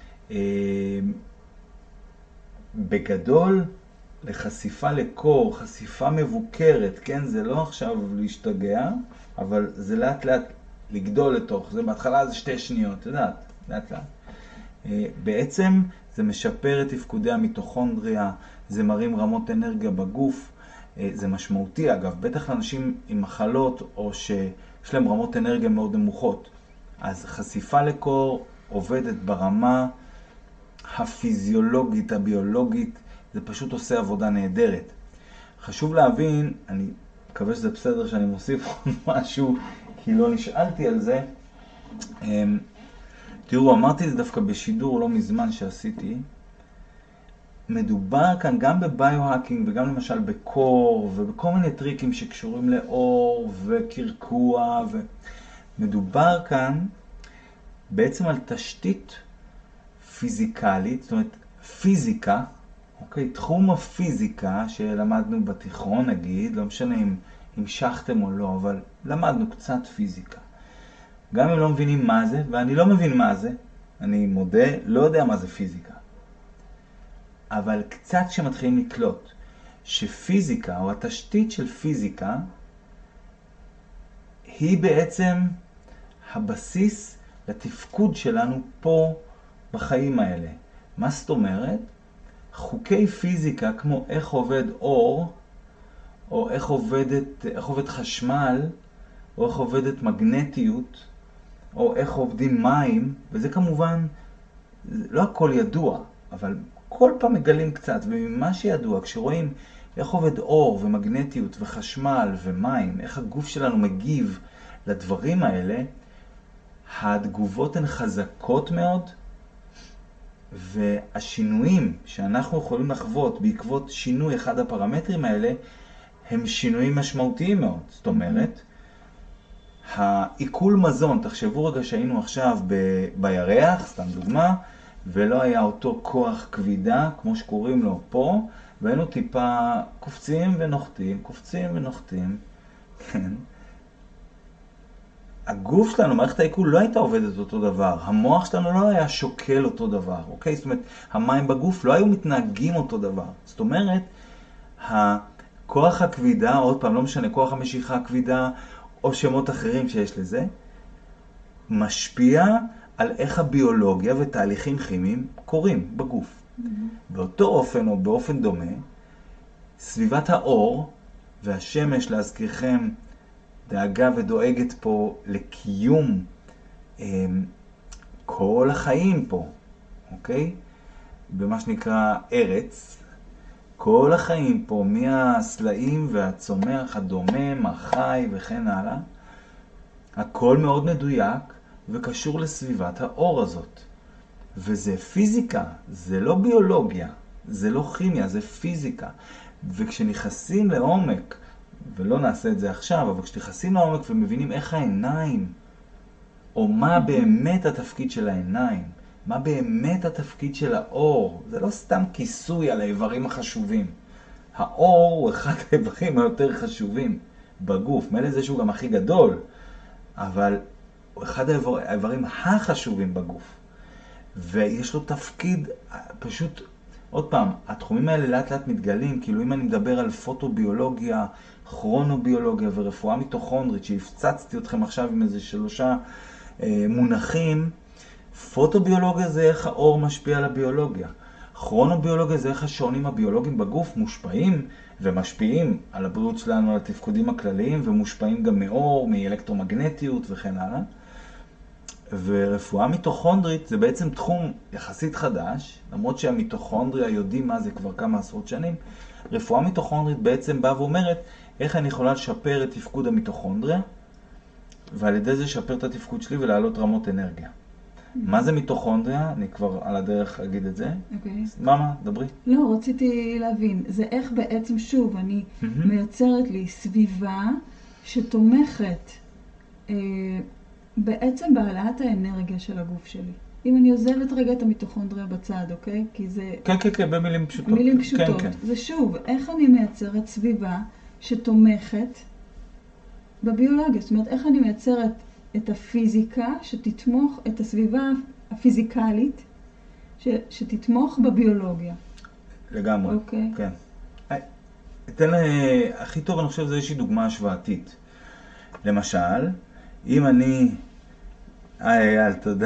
בגדול, לחשיפה לקור, חשיפה מבוקרת, כן? זה לא עכשיו להשתגע, אבל זה לאט לאט לגדול לתוך, זה בהתחלה זה שתי שניות, את יודעת, לאט לאט. בעצם זה משפר את תפקודי המיטוכונדריה, זה מרים רמות אנרגיה בגוף, זה משמעותי אגב, בטח לאנשים עם מחלות או שיש להם רמות אנרגיה מאוד נמוכות. אז חשיפה לקור עובדת ברמה הפיזיולוגית, הביולוגית, זה פשוט עושה עבודה נהדרת. חשוב להבין, אני מקווה שזה בסדר שאני מוסיף משהו, כי לא נשאלתי על זה. תראו, אמרתי זה דווקא בשידור לא מזמן שעשיתי. מדובר כאן גם בביו-האקינג וגם למשל בקור ובכל מיני טריקים שקשורים לאור וקרקוע. ומדובר כאן בעצם על תשתית פיזיקלית, זאת אומרת פיזיקה, אוקיי? תחום הפיזיקה שלמדנו בתיכון נגיד, לא משנה אם המשכתם או לא, אבל למדנו קצת פיזיקה. גם אם לא מבינים מה זה, ואני לא מבין מה זה, אני מודה, לא יודע מה זה פיזיקה. אבל קצת שמתחילים לקלוט שפיזיקה או התשתית של פיזיקה היא בעצם הבסיס לתפקוד שלנו פה בחיים האלה. מה זאת אומרת? חוקי פיזיקה כמו איך עובד אור, או איך עובדת, איך עובד חשמל, או איך עובדת מגנטיות, או איך עובדים מים, וזה כמובן, לא הכל ידוע, אבל כל פעם מגלים קצת, וממה שידוע, כשרואים איך עובד אור ומגנטיות וחשמל ומים, איך הגוף שלנו מגיב לדברים האלה, התגובות הן חזקות מאוד, והשינויים שאנחנו יכולים לחוות בעקבות שינוי אחד הפרמטרים האלה, הם שינויים משמעותיים מאוד. זאת אומרת, העיכול מזון, תחשבו רגע שהיינו עכשיו ב- בירח, סתם דוגמה, ולא היה אותו כוח כבידה, כמו שקוראים לו פה, והיינו טיפה קופצים ונוחתים, קופצים ונוחתים, כן. הגוף שלנו, מערכת העיכול לא הייתה עובדת אותו דבר, המוח שלנו לא היה שוקל אותו דבר, אוקיי? זאת אומרת, המים בגוף לא היו מתנהגים אותו דבר. זאת אומרת, הכוח הכבידה, עוד פעם, לא משנה, כוח המשיכה הכבידה, או שמות אחרים שיש לזה, משפיע על איך הביולוגיה ותהליכים כימיים קורים בגוף. Mm-hmm. באותו אופן או באופן דומה, סביבת האור והשמש, להזכירכם, דאגה ודואגת פה לקיום אה, כל החיים פה, אוקיי? במה שנקרא ארץ, כל החיים פה, מהסלעים והצומח, הדומם, החי וכן הלאה, הכל מאוד מדויק וקשור לסביבת האור הזאת. וזה פיזיקה, זה לא ביולוגיה, זה לא כימיה, זה פיזיקה. וכשנכנסים לעומק, ולא נעשה את זה עכשיו, אבל כשנכנסים לעומק ומבינים איך העיניים, או מה באמת התפקיד של העיניים, מה באמת התפקיד של האור, זה לא סתם כיסוי על האיברים החשובים. האור הוא אחד האיברים היותר חשובים בגוף, מילא זה שהוא גם הכי גדול, אבל הוא אחד האיברים החשובים בגוף. ויש לו תפקיד פשוט, עוד פעם, התחומים האלה לאט לאט מתגלים, כאילו אם אני מדבר על פוטוביולוגיה, כרונוביולוגיה ורפואה מיטוכונדרית, שהפצצתי אתכם עכשיו עם איזה שלושה אה, מונחים, פוטוביולוגיה זה איך האור משפיע על הביולוגיה. כרונוביולוגיה זה איך השעונים הביולוגיים בגוף מושפעים ומשפיעים על הבריאות שלנו, על התפקודים הכלליים, ומושפעים גם מאור, מאלקטרומגנטיות וכן הלאה. ורפואה מיטוכונדרית זה בעצם תחום יחסית חדש, למרות שהמיטוכונדריה יודעים מה זה כבר כמה עשרות שנים. רפואה מיטוכונדרית בעצם באה ואומרת איך אני יכולה לשפר את תפקוד המיטוכונדריה, ועל ידי זה לשפר את התפקוד שלי ולהעלות רמות אנרגיה. מה זה מיטוכונדריה? אני כבר על הדרך אגיד את זה. אוקיי. מה, מה? דברי.
לא, רציתי להבין. זה איך בעצם, שוב, אני מייצרת לי סביבה שתומכת אה, בעצם בהעלאת האנרגיה של הגוף שלי. אם אני עוזבת רגע את המיטוכונדריה בצד, אוקיי? כי זה...
כן, כן, כן, במילים פשוטות.
מילים פשוטות.
כן, כן.
זה שוב, איך אני מייצרת סביבה שתומכת בביולוגיה? זאת אומרת, איך אני מייצרת את הפיזיקה שתתמוך, את הסביבה הפיזיקלית ש, שתתמוך בביולוגיה.
לגמרי,
אוקיי.
כן. אתן לה, הכי טוב אני חושב זה איזושהי דוגמה השוואתית. למשל, אם אני... היי אייל, תודה.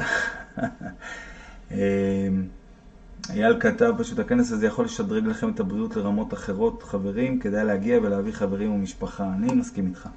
אייל כתב פשוט, הכנס הזה יכול לשדרג לכם את הבריאות לרמות אחרות, חברים, כדאי להגיע ולהביא חברים ומשפחה. אני מסכים איתך.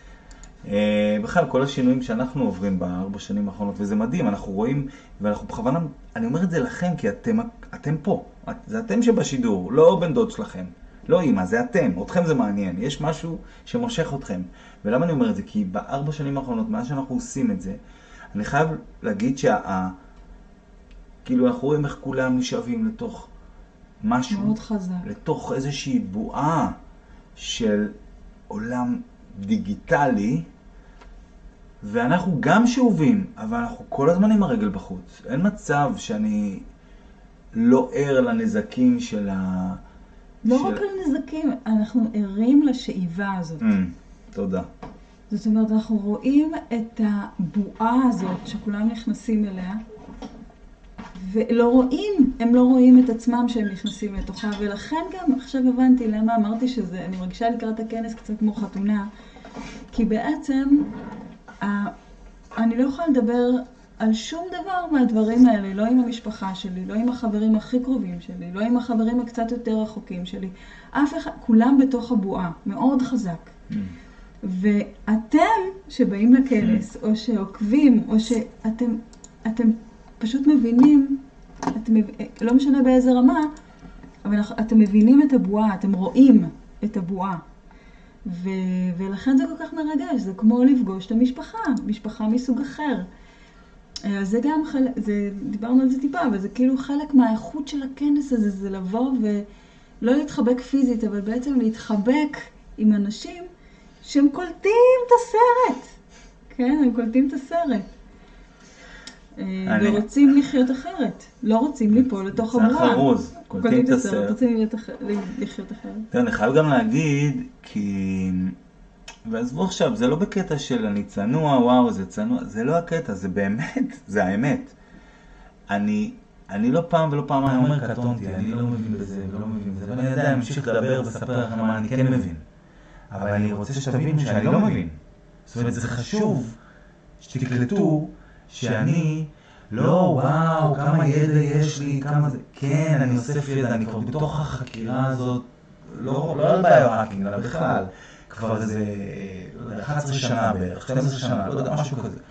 בכלל, כל השינויים שאנחנו עוברים בארבע שנים האחרונות, וזה מדהים, אנחנו רואים, ואנחנו בכוונה, אני אומר את זה לכם, כי אתם, אתם פה. זה אתם שבשידור, לא בן דוד שלכם. לא אמא, זה אתם, אתכם זה מעניין, יש משהו שמושך אתכם. ולמה אני אומר את זה? כי בארבע שנים האחרונות, מאז שאנחנו עושים את זה, אני חייב להגיד שה... כאילו אנחנו רואים איך כולם נשאבים לתוך משהו.
מאוד חזק.
לתוך איזושהי בועה של עולם דיגיטלי, ואנחנו גם שאובים, אבל אנחנו כל הזמן עם הרגל בחוץ. אין מצב שאני לא ער לנזקים של ה...
לא
של...
רק לנזקים, אנחנו ערים לשאיבה הזאת.
Mm, תודה.
זאת אומרת, אנחנו רואים את הבועה הזאת שכולם נכנסים אליה, ולא רואים, הם לא רואים את עצמם שהם נכנסים לתוכה, ולכן גם עכשיו הבנתי למה אמרתי שזה, אני מרגישה לקראת הכנס קצת כמו חתונה, כי בעצם אני לא יכולה לדבר על שום דבר מהדברים האלה, לא עם המשפחה שלי, לא עם החברים הכי קרובים שלי, לא עם החברים הקצת יותר רחוקים שלי, אף אחד, כולם בתוך הבועה, מאוד חזק. Mm. ואתם שבאים לכנס, או שעוקבים, או שאתם אתם פשוט מבינים, אתם, לא משנה באיזה רמה, אבל אתם מבינים את הבועה, אתם רואים את הבועה. ו, ולכן זה כל כך מרגש, זה כמו לפגוש את המשפחה, משפחה מסוג אחר. אז זה גם חלק, זה, דיברנו על זה טיפה, אבל זה כאילו חלק מהאיכות של הכנס הזה, זה לבוא ולא להתחבק פיזית, אבל בעצם להתחבק עם אנשים שהם קולטים את הסרט. כן, הם קולטים את הסרט. אני... ורוצים לחיות אחרת. לא רוצים ליפול לתוך הבועה.
זה החרוז, קולטים את הסרט.
רוצים לחיות אחרת.
אני חייב גם להגיד, כי... ועזבו עכשיו, זה לא בקטע של אני צנוע, וואו, זה צנוע, זה לא הקטע, זה באמת, זה האמת. אני, אני לא פעם ולא פעם אני אומר קטונתי, אני לא מבין בזה ולא מבין בזה, ואני יודע, אני ממשיך לדבר ולספר לכם מה אני כן מבין. אבל אני רוצה שתבינו שאני לא מבין. זאת אומרת, זה חשוב שתקלטו שאני לא, וואו, כמה ידע יש לי, כמה זה, כן, אני אוסף ידע, אני כבר בתוך החקירה הזאת, לא, לא על ביו-האקינג, אלא בכלל. כבר איזה אחת עשרה שנה בערך, שתים עשרה שנה, לא יודע, משהו כזה.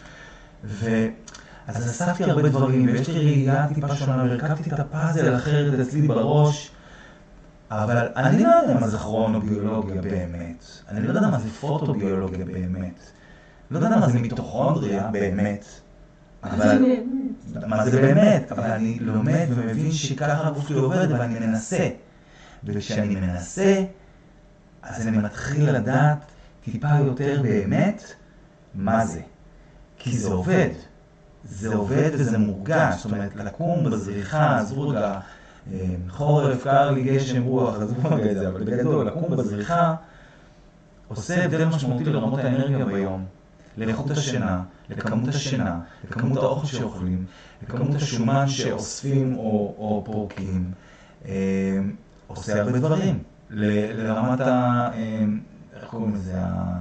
ואז אספתי הרבה דברים, ויש לי ראייה טיפה שונה, והרכבתי את הפאזל אחרת אצלי בראש, אבל אני לא יודע מה זה כרונוביולוגיה באמת. אני לא יודע מה זה פוטוביולוגיה באמת. לא יודע מה זה מיטוכונדריה באמת. אבל מה זה באמת? אבל אני לומד ומבין שככה הגוף שלי עובד, ואני מנסה. וכשאני מנסה, אז אני מתחיל לדעת טיפה יותר באמת מה זה. כי זה עובד. זה עובד וזה מורגש. זאת אומרת, לקום בזריחה, עזבו רגע, חורף, קר לי, גשם, רוח, עזבו רגע את זה, אבל בגדול, לקום בזריחה עושה הבדל משמעותי לרמות האנרגיה ביום, לאיכות השינה, לכמות השינה, לכמות האוכל שאוכלים, לכמות השומן שאוספים או, או פורקים. עושה הרבה דברים. לרמת ה... איך קוראים לזה?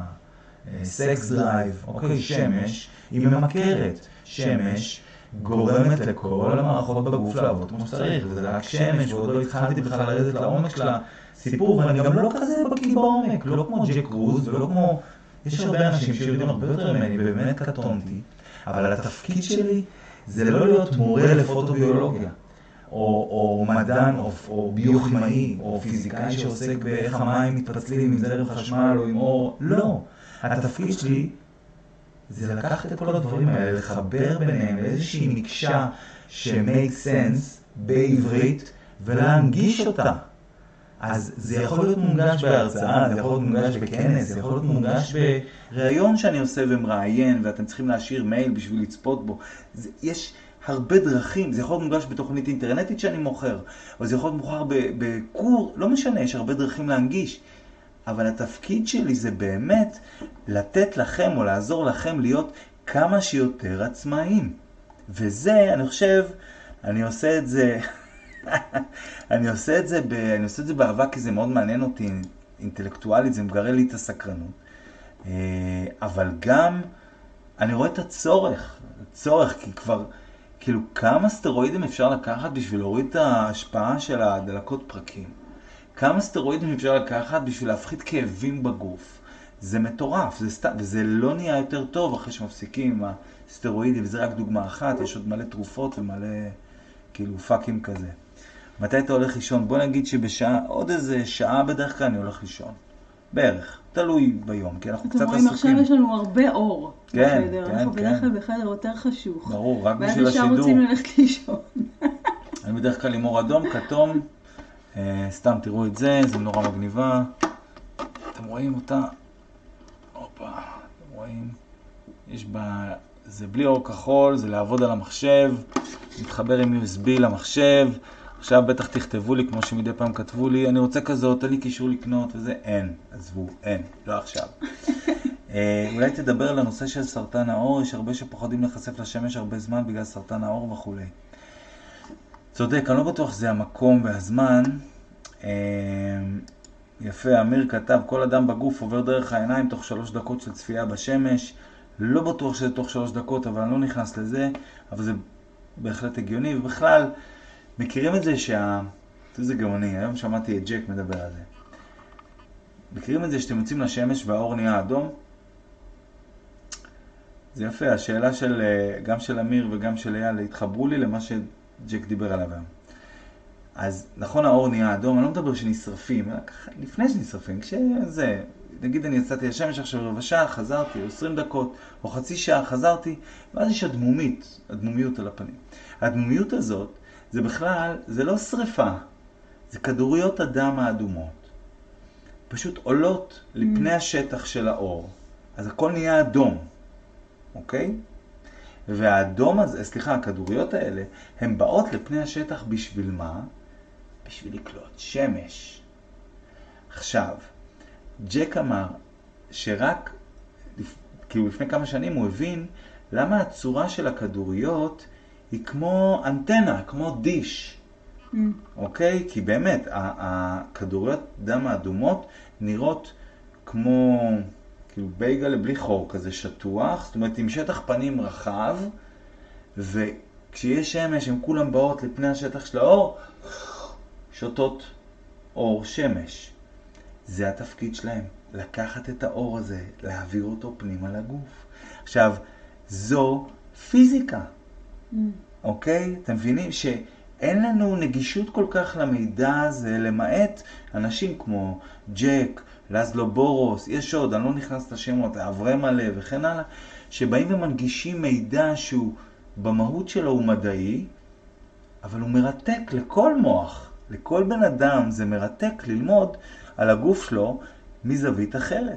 הסקס דרייב, אוקיי, שמש, היא ממכרת. שמש גורמת לכל המערכות בגוף לעבוד כמו שצריך, וזה רק שמש, ועוד לא התחלתי בכלל לרדת לעומק של הסיפור, ואני גם לא כזה בקיא בעומק, לא כמו ג'ק רוז, ולא כמו... יש הרבה אנשים שיודעים הרבה יותר ממני, ובאמת קטונתי, אבל התפקיד שלי זה לא להיות מורה לפוטוביולוגיה. או, או מדען, או, או ביוכימאי, או פיזיקאי שעוסק באיך המים מתפצלים עם זרם חשמל או עם אור. לא. התפקיד שלי זה לקחת את כל הדברים האלה, לחבר ביניהם לאיזושהי מקשה ש-make sense בעברית ולהנגיש אותה. אז זה יכול להיות מונגש בהרצאה, זה יכול להיות מונגש בכנס, זה יכול להיות מונגש בראיון שאני עושה ומראיין, ואתם צריכים להשאיר מייל בשביל לצפות בו. זה, יש הרבה דרכים, זה יכול להיות מונגש בתוכנית אינטרנטית שאני מוכר, או זה יכול להיות מוכר בקור, לא משנה, יש הרבה דרכים להנגיש. אבל התפקיד שלי זה באמת לתת לכם או לעזור לכם להיות כמה שיותר עצמאיים. וזה, אני חושב, אני עושה את זה, אני עושה את זה, ב, אני עושה את זה באהבה כי זה מאוד מעניין אותי אינטלקטואלית, זה מגרה לי את הסקרנות. אבל גם אני רואה את הצורך, הצורך, כי כבר, כאילו, כמה סטרואידים אפשר לקחת בשביל להוריד את ההשפעה של הדלקות פרקים? כמה סטרואידים אפשר לקחת בשביל להפחית כאבים בגוף? זה מטורף, זה סתם, וזה לא נהיה יותר טוב אחרי שמפסיקים עם הסטרואידים, וזה רק דוגמה אחת, יש עוד מלא תרופות ומלא, כאילו, פאקים כזה. מתי אתה הולך לישון? בוא נגיד שבשעה, עוד איזה שעה בדרך כלל אני הולך לישון. בערך, תלוי ביום, כי אנחנו קצת עסוקים.
אתם רואים, עכשיו יש לנו הרבה אור
כן,
בחדר,
כן,
אנחנו
כן.
בדרך כלל בחדר יותר חשוך.
ברור, רק בשביל
ואז
השידור.
ישר רוצים ללכת לישון.
אני בדרך כלל עם אור אדום, כתום, אה, סתם תראו את זה, זה נורא מגניבה. אתם רואים אותה? הופה, אתם רואים? יש בה, זה בלי אור כחול, זה לעבוד על המחשב, מתחבר עם יו אס בי למחשב. עכשיו בטח תכתבו לי, כמו שמדי פעם כתבו לי, אני רוצה כזאת, תן לי קישור לקנות, וזה אין, עזבו, אין, לא עכשיו. אה, אולי תדבר על הנושא של סרטן העור, יש הרבה שפוחדים להיחשף לשמש הרבה זמן בגלל סרטן העור וכו'. צודק, אני לא בטוח שזה המקום והזמן. אה, יפה, אמיר כתב, כל אדם בגוף עובר דרך העיניים תוך שלוש דקות של צפייה בשמש. לא בטוח שזה תוך שלוש דקות, אבל אני לא נכנס לזה, אבל זה בהחלט הגיוני, ובכלל, מכירים את זה שה... זה גאוני, היום שמעתי את ג'ק מדבר על זה. מכירים את זה שאתם יוצאים לשמש והאור נהיה אדום? זה יפה, השאלה של, גם של אמיר וגם של אייל, התחברו לי למה שג'ק דיבר עליו היום. אז נכון האור נהיה אדום, אני לא מדבר שנשרפים, לפני שנשרפים, כשזה, נגיד אני יצאתי לשמש עכשיו רבע שעה, חזרתי, או עשרים דקות, או חצי שעה, חזרתי, ואז יש הדמומית, הדמומיות על הפנים. הדמומיות הזאת, זה בכלל, זה לא שריפה, זה כדוריות הדם האדומות. פשוט עולות לפני השטח של האור, אז הכל נהיה אדום, אוקיי? והאדום הזה, סליחה, הכדוריות האלה, הן באות לפני השטח בשביל מה? בשביל לקלוט שמש. עכשיו, ג'ק אמר שרק, כאילו לפני כמה שנים הוא הבין למה הצורה של הכדוריות היא כמו אנטנה, כמו דיש. Mm. אוקיי? כי באמת, הכדוריות דם האדומות נראות כמו, כאילו בייגל בלי חור כזה שטוח, זאת אומרת עם שטח פנים רחב, וכשיש שמש הם כולם באות לפני השטח של האור, שותות אור שמש. זה התפקיד שלהם, לקחת את האור הזה, להעביר אותו פנימה לגוף. עכשיו, זו פיזיקה. Mm. אוקיי? אתם מבינים שאין לנו נגישות כל כך למידע הזה, למעט אנשים כמו ג'ק, לזלו בורוס, יש עוד, אני לא נכנס לשמות, אברהם מלא וכן הלאה, שבאים ומנגישים מידע שהוא במהות שלו הוא מדעי, אבל הוא מרתק לכל מוח, לכל בן אדם זה מרתק ללמוד על הגוף שלו מזווית אחרת.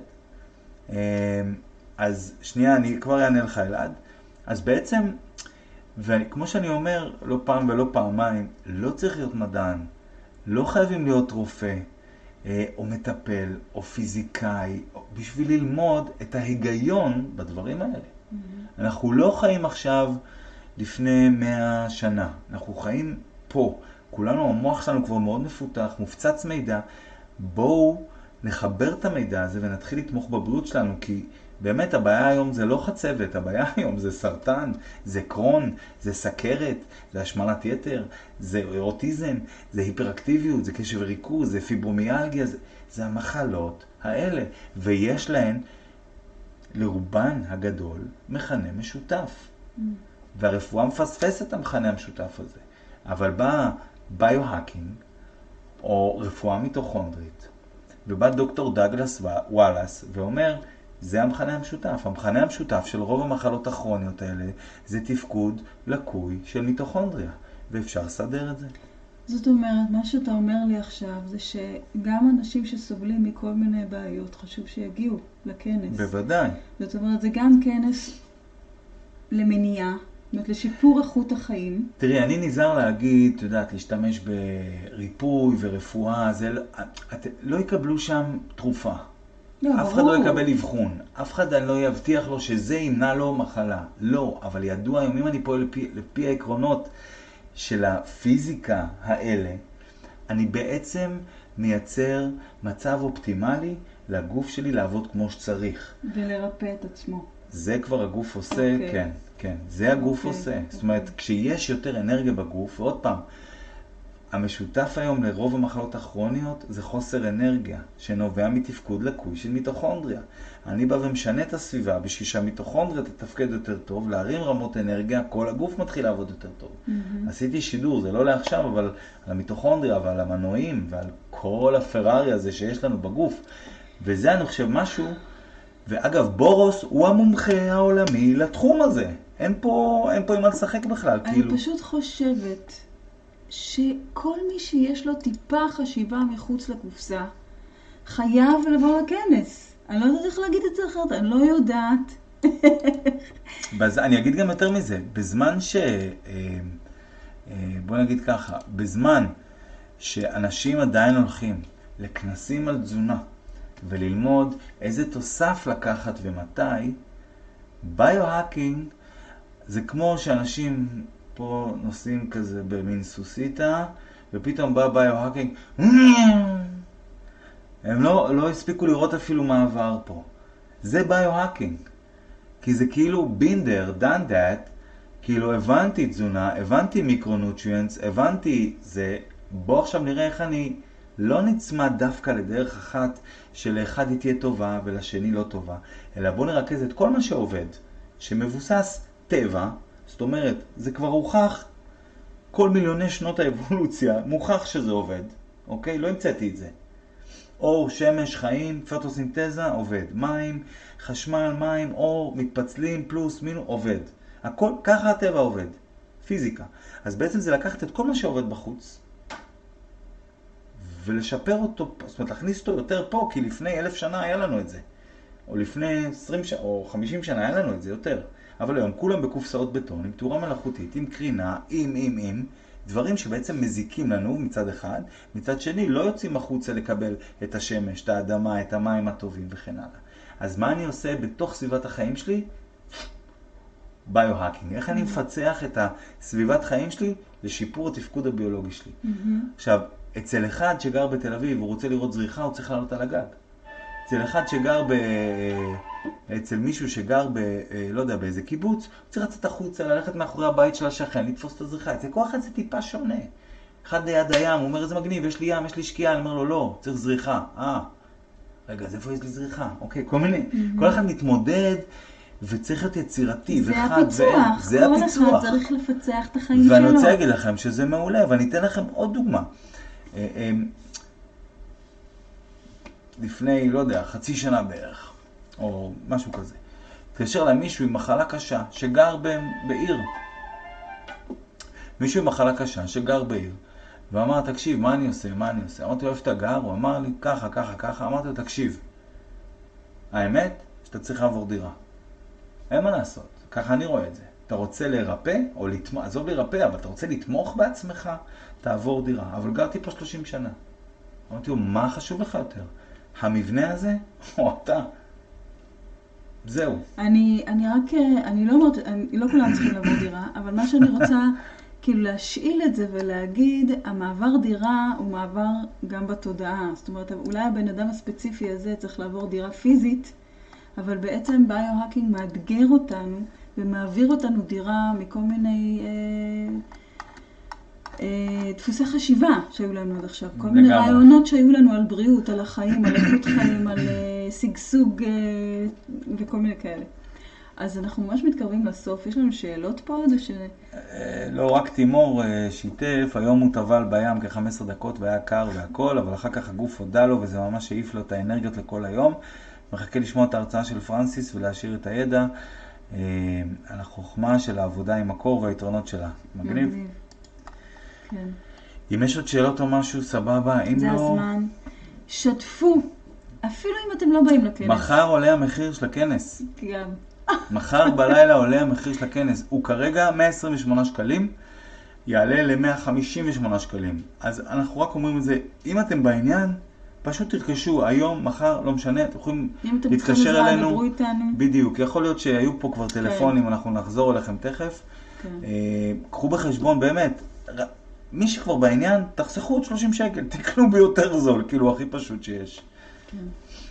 אז שנייה, אני כבר אענה לך אלעד. אז בעצם, וכמו שאני אומר לא פעם ולא פעמיים, לא צריך להיות מדען, לא חייבים להיות רופא, או מטפל, או פיזיקאי, בשביל ללמוד את ההיגיון בדברים האלה. Mm-hmm. אנחנו לא חיים עכשיו לפני מאה שנה, אנחנו חיים פה. כולנו, המוח שלנו כבר מאוד מפותח, מופצץ מידע. בואו נחבר את המידע הזה ונתחיל לתמוך בבריאות שלנו, כי באמת הבעיה היום זה לא חצבת, הבעיה היום זה סרטן, זה קרון, זה סכרת, זה השמנת יתר, זה אוטיזם, זה היפראקטיביות, זה קשב וריכוז, זה פיברומיאלגיה, זה, זה המחלות האלה. ויש להן, לרובן הגדול, מכנה משותף. Mm. והרפואה מפספסת את המכנה המשותף הזה. אבל בא ביו-האקינג, או רפואה מיטוכונדרית, ובא דוקטור דאגלס וואלאס ואומר, זה המכנה המשותף. המכנה המשותף של רוב המחלות הכרוניות האלה זה תפקוד לקוי של מיטוכונדריה, ואפשר לסדר את זה.
זאת אומרת, מה שאתה אומר לי עכשיו זה שגם אנשים שסובלים מכל מיני בעיות חשוב שיגיעו לכנס.
בוודאי.
זאת אומרת, זה גם כנס למניעה, אומרת, לשיפור איכות החיים.
תראי, אני נזהר להגיד, את יודעת, להשתמש בריפוי ורפואה, זה לא, את, לא יקבלו שם תרופה.
לא,
אף אחד לא
ברור.
יקבל אבחון, אף אחד לא יבטיח לו שזה ימנע לו מחלה. לא, אבל ידוע היום, אם אני פועל לפי, לפי העקרונות של הפיזיקה האלה, אני בעצם מייצר מצב אופטימלי לגוף שלי לעבוד כמו שצריך.
ולרפא את עצמו.
זה כבר הגוף עושה,
אוקיי.
כן, כן, זה הגוף
אוקיי,
עושה.
אוקיי.
זאת אומרת, כשיש יותר אנרגיה בגוף, ועוד פעם, המשותף היום לרוב המחלות הכרוניות זה חוסר אנרגיה, שנובע מתפקוד לקוי של מיטוכונדריה. אני בא ומשנה את הסביבה בשביל שהמיטוכונדריה תתפקד יותר טוב, להרים רמות אנרגיה, כל הגוף מתחיל לעבוד יותר טוב.
Mm-hmm.
עשיתי שידור, זה לא לעכשיו, אבל על המיטוכונדריה ועל המנועים ועל כל הפרארי הזה שיש לנו בגוף. וזה אני חושב משהו, ואגב, בורוס הוא המומחה העולמי לתחום הזה. אין פה, אין פה עם מה לשחק בכלל,
אני
כאילו.
פשוט חושבת שכל מי שיש לו טיפה חשיבה מחוץ לקופסה, חייב לבוא לכנס. אני לא יודעת איך להגיד את זה אחרת, אני לא יודעת.
בז... אני אגיד גם יותר מזה, בזמן ש... אה, אה, בוא נגיד ככה, בזמן שאנשים עדיין הולכים לכנסים על תזונה, וללמוד איזה תוסף לקחת ומתי, ביו-האקינג זה כמו שאנשים פה נוסעים כזה במין סוסיטה, ופתאום בא ביו-האקינג, הם לא, לא הספיקו לראות אפילו מה עבר פה. זה ביו-האקינג. כי זה כאילו בינדר, done that, כאילו הבנתי תזונה, הבנתי מיקרונוטריאנטס, הבנתי זה, בוא עכשיו נראה איך אני לא נצמד דווקא לדרך אחת שלאחד היא תהיה טובה ולשני לא טובה, אלא בוא נרכז את כל מה שעובד, שמבוסס טבע, זאת אומרת, זה כבר הוכח, כל מיליוני שנות האבולוציה, מוכח שזה עובד, אוקיי? לא המצאתי את זה. אור, שמש, חיים, פוטוסינתזה, עובד. מים, חשמל, מים, אור, מתפצלים, פלוס, מינו, עובד. הכל, ככה הטבע עובד. פיזיקה. אז בעצם זה לקחת את כל מה שעובד בחוץ, ולשפר אותו, זאת אומרת, להכניס אותו יותר פה, כי לפני אלף שנה היה לנו את זה. או לפני עשרים שנה, או חמישים שנה היה לנו את זה יותר. אבל היום כולם בקופסאות בטון, עם תאורה מלאכותית, עם קרינה, עם, עם, עם, דברים שבעצם מזיקים לנו מצד אחד, מצד שני לא יוצאים החוצה לקבל את השמש, את האדמה, את המים הטובים וכן הלאה. אז מה אני עושה בתוך סביבת החיים שלי? ביו-האקינג. איך אני מפצח את הסביבת חיים שלי לשיפור התפקוד הביולוגי שלי? עכשיו, אצל אחד שגר בתל אביב, הוא רוצה לראות זריחה, הוא צריך לעלות על הגג. אצל אחד שגר ב... אצל מישהו שגר ב... לא יודע, באיזה קיבוץ, הוא צריך לצאת החוצה, ללכת מאחורי הבית של השכן, לתפוס את הזריחה. אצל כל אחד זה טיפה שונה. אחד ליד הים, הוא אומר, איזה מגניב, יש לי ים, יש לי שקיעה, אני אומר לו, לא, צריך זריחה. אה, רגע, אז איפה יש לי זריחה? אוקיי, כל מיני. Mm-hmm. כל אחד מתמודד, וצריך להיות יצירתי.
זה
וחד,
הפיצוח.
זה
כל
הפיצוח.
אחד צריך לפצח את החיים
ואני
שלו.
רוצה להגיד לכם שזה מעולה, ואני אתן לכם עוד דוגמה. לפני, לא יודע, חצי שנה בערך, או משהו כזה. התקשר להם מישהו עם מחלה קשה, שגר ב- בעיר. מישהו עם מחלה קשה, שגר בעיר. ואמר, תקשיב, מה אני עושה? מה אני עושה? אמרתי לו, איפה אתה גר? הוא אמר לי, ככה, ככה, ככה. אמרתי לו, תקשיב. האמת, שאתה צריך לעבור דירה. אין מה לעשות. ככה אני רואה את זה. אתה רוצה להירפא, או לתמוך, עזוב להירפא, אבל אתה רוצה לתמוך בעצמך, תעבור דירה. אבל גרתי פה שלושים שנה. אמרתי לו, מה חשוב לך יותר? המבנה הזה, או אתה? זהו.
אני, אני רק, אני לא אומרת, אני, לא כולם צריכים לעבור דירה, אבל מה שאני רוצה, כאילו להשאיל את זה ולהגיד, המעבר דירה הוא מעבר גם בתודעה. זאת אומרת, אולי הבן אדם הספציפי הזה צריך לעבור דירה פיזית, אבל בעצם ביו-האקינג מאתגר אותנו ומעביר אותנו דירה מכל מיני אה, אה, דפוסי חשיבה שהיו לנו עד עכשיו. כל מיני רעיונות שהיו לנו על בריאות, על החיים, על איכות חיים, על אה, סגסוג אה, וכל מיני כאלה. אז אנחנו ממש מתקרבים לסוף. יש לנו שאלות פה עוד? ש...
לא, רק תימור שיתף, היום הוא טבל בים כ-חמש עשרה דקות והיה קר והכל, אבל אחר כך הגוף הודע לו וזה ממש העיף לו את האנרגיות לכל היום. מחכה לשמוע את ההרצאה של פרנסיס ולהשאיר את הידע על החוכמה של העבודה עם הקור והיתרונות שלה. מגניב?
מגניב. כן.
אם יש עוד שאלות או משהו, סבבה. אם
זה
לא...
הזמן. שתפו. אפילו אם אתם לא באים לכנס.
מחר עולה המחיר של הכנס.
גם.
מחר בלילה עולה המחיר של הכנס. הוא כרגע מאה עשרים ושמונה שקלים, יעלה ל-מאה חמישים ושמונה שקלים. אז אנחנו רק אומרים את זה, אם אתם בעניין, פשוט תרכשו היום, מחר, לא משנה, אתם יכולים להתקשר אלינו.
דברו איתנו.
בדיוק, יכול להיות שהיו פה כבר טלפונים, אנחנו נחזור אליכם תכף.
כן.
קחו בחשבון, באמת, מי שכבר בעניין, תחסכו עוד שלושים שקל, תקנו ביותר זול, כאילו הכי פשוט שיש.
כן.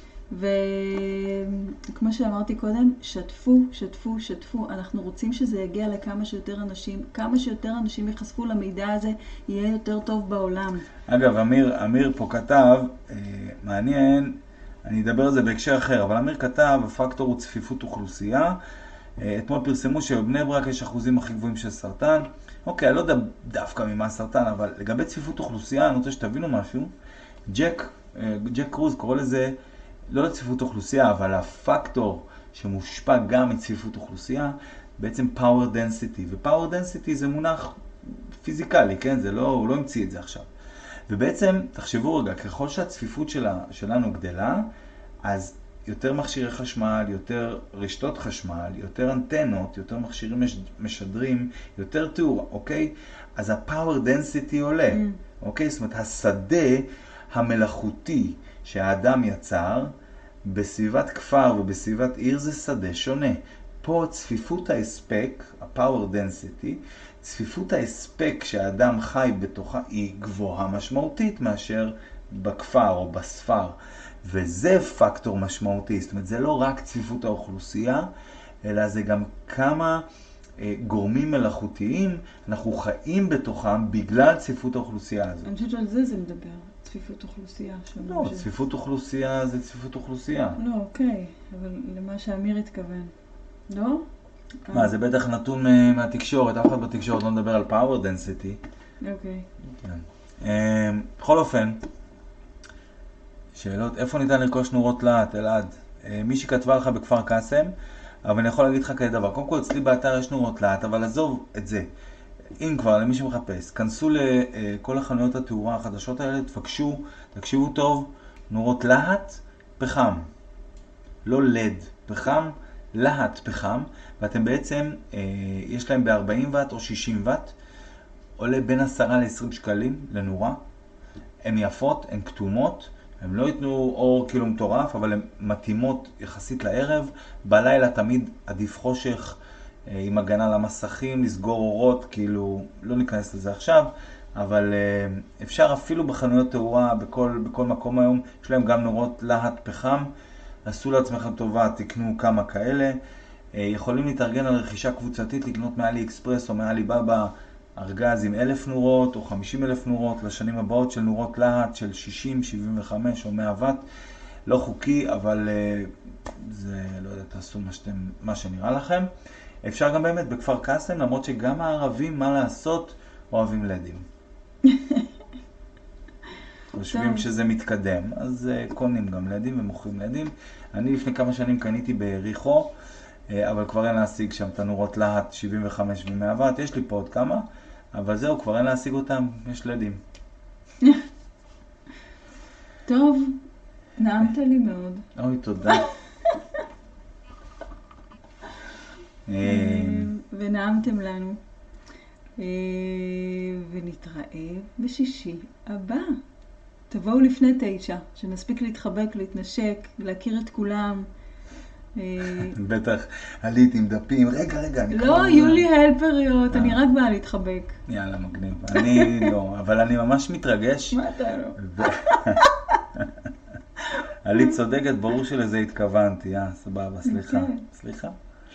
וכמו שאמרתי קודם, שתפו, שתפו, שתפו. אנחנו רוצים שזה יגיע לכמה שיותר אנשים. כמה שיותר אנשים יחשפו למידע הזה, יהיה יותר טוב בעולם.
אגב, אמיר, אמיר פה כתב, אה, מעניין, אני אדבר על זה בהקשר אחר, אבל אמיר כתב, הפקטור הוא צפיפות אוכלוסייה. אה, אתמול פרסמו שבבני ברק יש אחוזים הכי גבוהים של סרטן. אוקיי, אני לא יודע דווקא ממה סרטן, אבל לגבי צפיפות אוכלוסייה, אני רוצה שתבינו משהו. ג'ק, אה, ג'ק קרוז קורא לזה, לא לצפיפות אוכלוסייה, אבל הפקטור שמושפע גם מצפיפות אוכלוסייה, בעצם power density. ו-power density זה מונח פיזיקלי, כן? זה לא, הוא לא המציא את זה עכשיו. ובעצם, תחשבו רגע, ככל שהצפיפות שלה, שלנו גדלה, אז יותר מכשירי חשמל, יותר רשתות חשמל, יותר אנטנות, יותר מכשירים משדרים, יותר תאור, אוקיי? אז ה-power density עולה, mm. אוקיי? זאת אומרת, השדה המלאכותי שהאדם יצר, בסביבת כפר ובסביבת עיר זה שדה שונה. פה צפיפות ההספק, ה-power density, צפיפות ההספק שהאדם חי בתוכה היא גבוהה משמעותית מאשר בכפר או בספר. וזה פקטור משמעותי. זאת אומרת, זה לא רק צפיפות האוכלוסייה, אלא זה גם כמה אה, גורמים מלאכותיים אנחנו חיים בתוכם בגלל צפיפות האוכלוסייה הזאת.
אני חושבת שעל זה זה מדבר. צפיפות אוכלוסייה.
לא, ש... צפיפות אוכלוסייה זה צפיפות אוכלוסייה.
לא, אוקיי, אבל למה שאמיר התכוון. לא?
מה, זה בטח נתון מהתקשורת, אף אחד בתקשורת לא מדבר על power density.
אוקיי.
כן. בכל אופן, שאלות, איפה ניתן לרכוש נורות להט, אלעד? מי שכתבה לך בכפר קאסם, אבל אני יכול להגיד לך כזה דבר. קודם כל, אצלי באתר יש נורות להט, אבל עזוב את זה. אם כבר, למי שמחפש, כנסו לכל החנויות התאורה החדשות האלה, תפגשו, תקשיבו טוב, נורות להט, פחם. לא לד, פחם, להט פחם, ואתם בעצם, אה, יש להם ב-ארבעים וואט או שישים וואט, עולה בין עשרה ל-עשרים שקלים לנורה. הן יפות, הן כתומות, הן לא ייתנו אור כאילו מטורף, אבל הן מתאימות יחסית לערב. בלילה תמיד עדיף חושך, עם הגנה למסכים, לסגור אורות, כאילו, לא ניכנס לזה עכשיו, אבל אפשר אפילו בחנויות תאורה, בכל, בכל מקום היום, יש להם גם נורות להט פחם, עשו לעצמכם טובה, תקנו כמה כאלה, יכולים להתארגן על רכישה קבוצתית, לקנות מאלי אקספרס או מאלי בבא, ארגז עם אלף נורות או חמישים אלף נורות, לשנים הבאות של נורות להט של שישים, שבעים וחמש או מאה וואט, לא חוקי, אבל זה, לא יודע, תעשו מה, שאתם, מה שנראה לכם. אפשר גם באמת בכפר קאסם, למרות שגם הערבים, מה לעשות, אוהבים לדים. חושבים שזה מתקדם, אז uh, קונים גם לדים ומוכרים לדים. אני לפני כמה שנים קניתי בריחו, uh, אבל כבר אין להשיג שם את הנורות להט שבעים וחמש ו-מאה וואט. יש לי פה עוד כמה, אבל זהו, כבר אין להשיג אותם, יש לדים.
טוב, נעמת לי מאוד.
אוי, תודה.
ונעמתם לנו. ונתראה בשישי הבא. תבואו לפני תשע, שנספיק להתחבק, להתנשק, להכיר את כולם.
בטח עליתי עם דפים, רגע, רגע.
לא, יהיו לי הלפריות, אני רק באה להתחבק.
יאללה, מגניב. אני לא, אבל אני ממש מתרגש.
מה אתה לא?
עלי צודקת, ברור שלזה התכוונתי, אה, סבבה, סליחה. סליחה.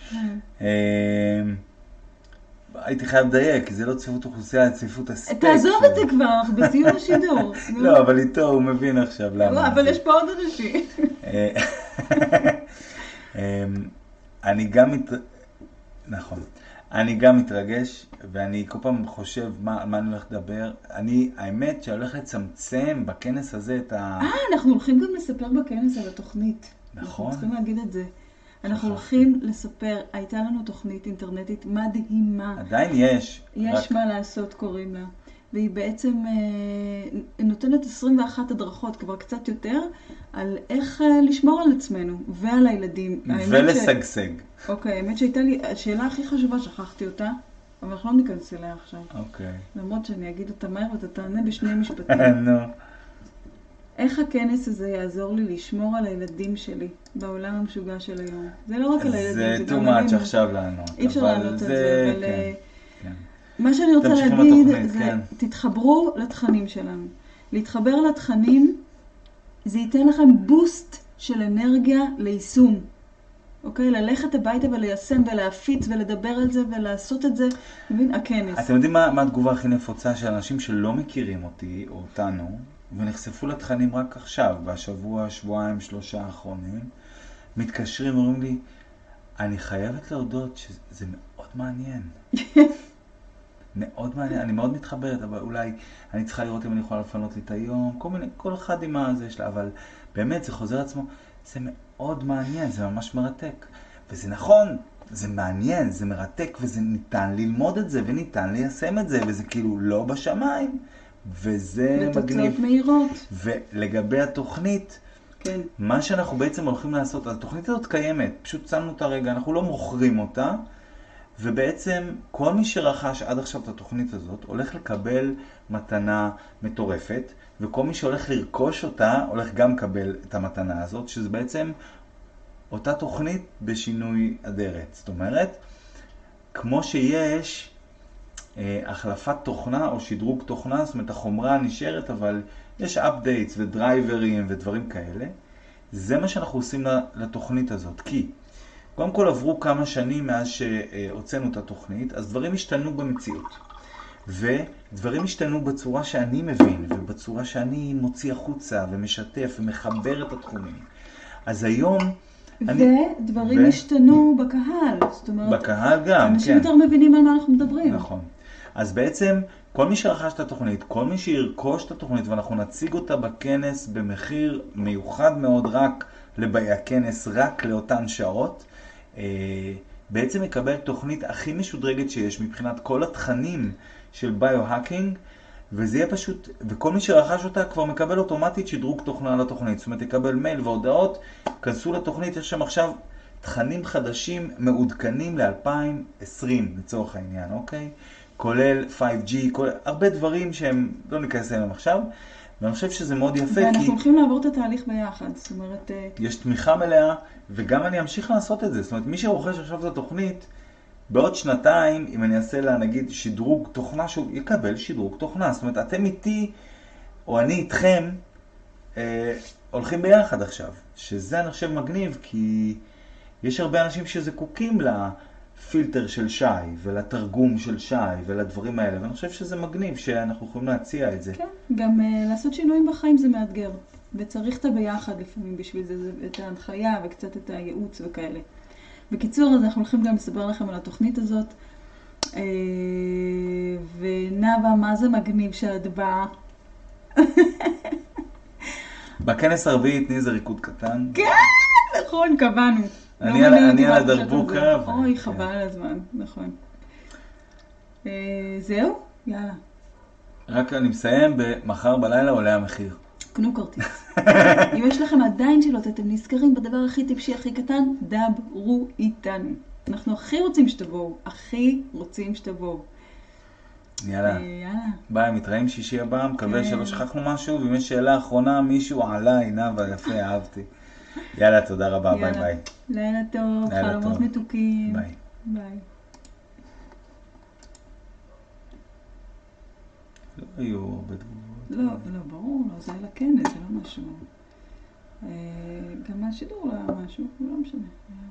הייתי חייב לדייק, כי זה לא צפיפות אוכלוסייה, זה צפיפות הספק.
תעזוב את זה כבר, בסיום השידור.
לא, אבל איתו הוא מבין עכשיו למה.
לא, אבל יש פה עוד אנשים.
אני גם נכון. אני גם מתרגש, ואני כל פעם חושב מה, מה אני הולך לדבר. אני, האמת שאני הולך לצמצם בכנס הזה את ה...
אה, אנחנו הולכים גם לספר בכנס על התוכנית.
נכון.
אנחנו צריכים להגיד את זה. אנחנו הולכים לספר, הייתה לנו תוכנית אינטרנטית מדהימה.
עדיין יש.
יש מה לעשות, קוראים לה. והיא בעצם אה, נותנת עשרים ואחת הדרכות, כבר קצת יותר, על איך אה, לשמור על עצמנו ועל הילדים.
ולסגסג.
ש... אוקיי, האמת שהייתה לי, השאלה הכי חשובה, שכחתי אותה, אבל אנחנו לא ניכנס אליה עכשיו.
אוקיי.
למרות שאני אגיד אותה מהר ואתה תענה בשני משפטים.
נו.
איך הכנס הזה יעזור לי לשמור על הילדים שלי בעולם המשוגע של היום? זה לא רק על הילדים,
זה
זה
too
גם עלינו.
much עכשיו לענות.
אי אפשר לענות על זה, אבל
כן, כן.
מה שאני רוצה
תמשיך עם
להגיד
התוכנית,
זה,
כן.
תתחברו לתכנים שלנו. להתחבר לתכנים, זה ייתן לכם בוסט של אנרגיה ליישום. אוקיי? ללכת הביתה וליישם ולהפיץ ולדבר על זה ולעשות את זה. אתה מבין? הכנס.
אתם יודעים מה, מה התגובה הכי נפוצה של אנשים שלא מכירים אותי או אותנו, ונחשפו לתכנים רק עכשיו, בשבוע, שבועיים, שלושה האחרונים, מתקשרים ואומרים לי, אני חייבת להודות שזה מאוד מעניין. מאוד מעניין, אני מאוד מתחברת, אבל אולי אני צריכה לראות אם אני יכולה לפנות לי את היום, כל מיני, כל אחד עם הזה שלה, אבל באמת זה חוזר עצמו, זה מאוד מעניין, זה ממש מרתק. וזה נכון, זה מעניין, זה מרתק, וזה ניתן ללמוד את זה, וניתן ליישם את זה, וזה כאילו לא בשמיים, וזה מגניב.
ותוצאות מהירות.
ולגבי התוכנית,
כן.
מה שאנחנו בעצם הולכים לעשות, התוכנית הזאת קיימת, פשוט שמנו אותה רגע, אנחנו לא מוכרים אותה, ובעצם כל מי שרכש עד עכשיו את התוכנית הזאת הולך לקבל מתנה מטורפת, וכל מי שהולך לרכוש אותה הולך גם לקבל את המתנה הזאת, שזה בעצם אותה תוכנית בשינוי אדרת. זאת אומרת, כמו שיש אה, החלפת תוכנה או שדרוג תוכנה, זאת אומרת החומרה נשארת, אבל יש updates ודרייברים ודברים כאלה, זה מה שאנחנו עושים לתוכנית הזאת. כי קודם כל עברו כמה שנים מאז שהוצאנו את התוכנית, אז דברים השתנו במציאות. ודברים השתנו בצורה שאני מבין, ובצורה שאני מוציא החוצה ומשתף ומחבר את התחומים. אז היום...
ודברים אני... השתנו ו... בקהל. זאת אומרת,
בקהל גם,
אנשים
כן.
יותר מבינים על מה אנחנו מדברים.
נכון. אז בעצם כל מי שרכש את התוכנית, כל מי שירכוש את התוכנית, ואנחנו נציג אותה בכנס במחיר מיוחד מאוד רק לבאי הכנס, רק לאותן שעות, בעצם יקבל תוכנית הכי משודרגת שיש מבחינת כל התכנים של ביו-האקינג, וזה יהיה פשוט, וכל מי שרכש אותה כבר מקבל אוטומטית שדרוג תוכנה לתוכנית. זאת אומרת, יקבל מייל והודעות, כנסו לתוכנית, יש שם עכשיו תכנים חדשים מעודכנים ל-אלפיים ועשרים לצורך העניין, אוקיי? כולל פייב ג'י, כולל הרבה דברים שהם לא ניכנס אליהם עכשיו, ואני חושב שזה מאוד יפה.
ואנחנו
כי
הולכים לעבור את התהליך ביחד, זאת אומרת...
יש תמיכה מלאה, וגם אני אמשיך לעשות את זה. זאת אומרת, מי שרוכש עכשיו את התוכנית, בעוד שנתיים, אם אני אעשה לה, נגיד, שדרוג תוכנה, שהוא יקבל שדרוג תוכנה. זאת אומרת, אתם איתי, או אני איתכם, אה, הולכים ביחד עכשיו. שזה אני חושב מגניב, כי יש הרבה אנשים שזקוקים לפילטר של שי, ולתרגום של שי, ולדברים האלה. ואני חושב שזה מגניב, שאנחנו יכולים להציע את זה.
כן, גם uh, לעשות שינויים בחיים זה מאתגר. וצריך את הביחד לפעמים בשביל זה, זה, את ההנחיה וקצת את הייעוץ וכאלה. בקיצור, אז אנחנו הולכים גם לספר לכם על התוכנית הזאת. אה, ונאווה, מה זה מגניב שאת באה?
בכנס הרביעי תני איזה ריקוד קטן.
כן, נכון, קבענו.
אני על, אני על הדרבוקה.
אוי, חבל על הזמן, נכון. אה, זהו? יאללה.
רק אני מסיים, במחר בלילה עולה המחיר.
קנו כרטיס. אם יש לכם עדיין שאלות, אתם נזכרים בדבר הכי טיפשי, הכי קטן, דברו איתנו. אנחנו הכי רוצים שתבואו, הכי רוצים שתבואו.
יאללה.
יאללה.
ביי, מתראים שישי הבא, מקווה שלא שכחנו משהו, ואם יש שאלה אחרונה, מישהו עליי, נאווה, יפה, אהבתי. יאללה, תודה רבה, ביי ביי.
לילה טוב, חלומות מתוקים.
ביי.
ביי.
לא היו הרבה תגובות.
לא, לא, ברור, לא, זה היה לכנס, זה לא משהו. גם השידור לא היה משהו, הוא לא משנה.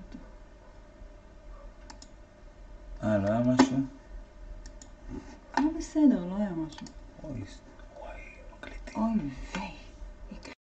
אה, לא היה משהו?
היה בסדר, לא היה משהו.
אוי, אוי, מקליטים.
אוי, ויי.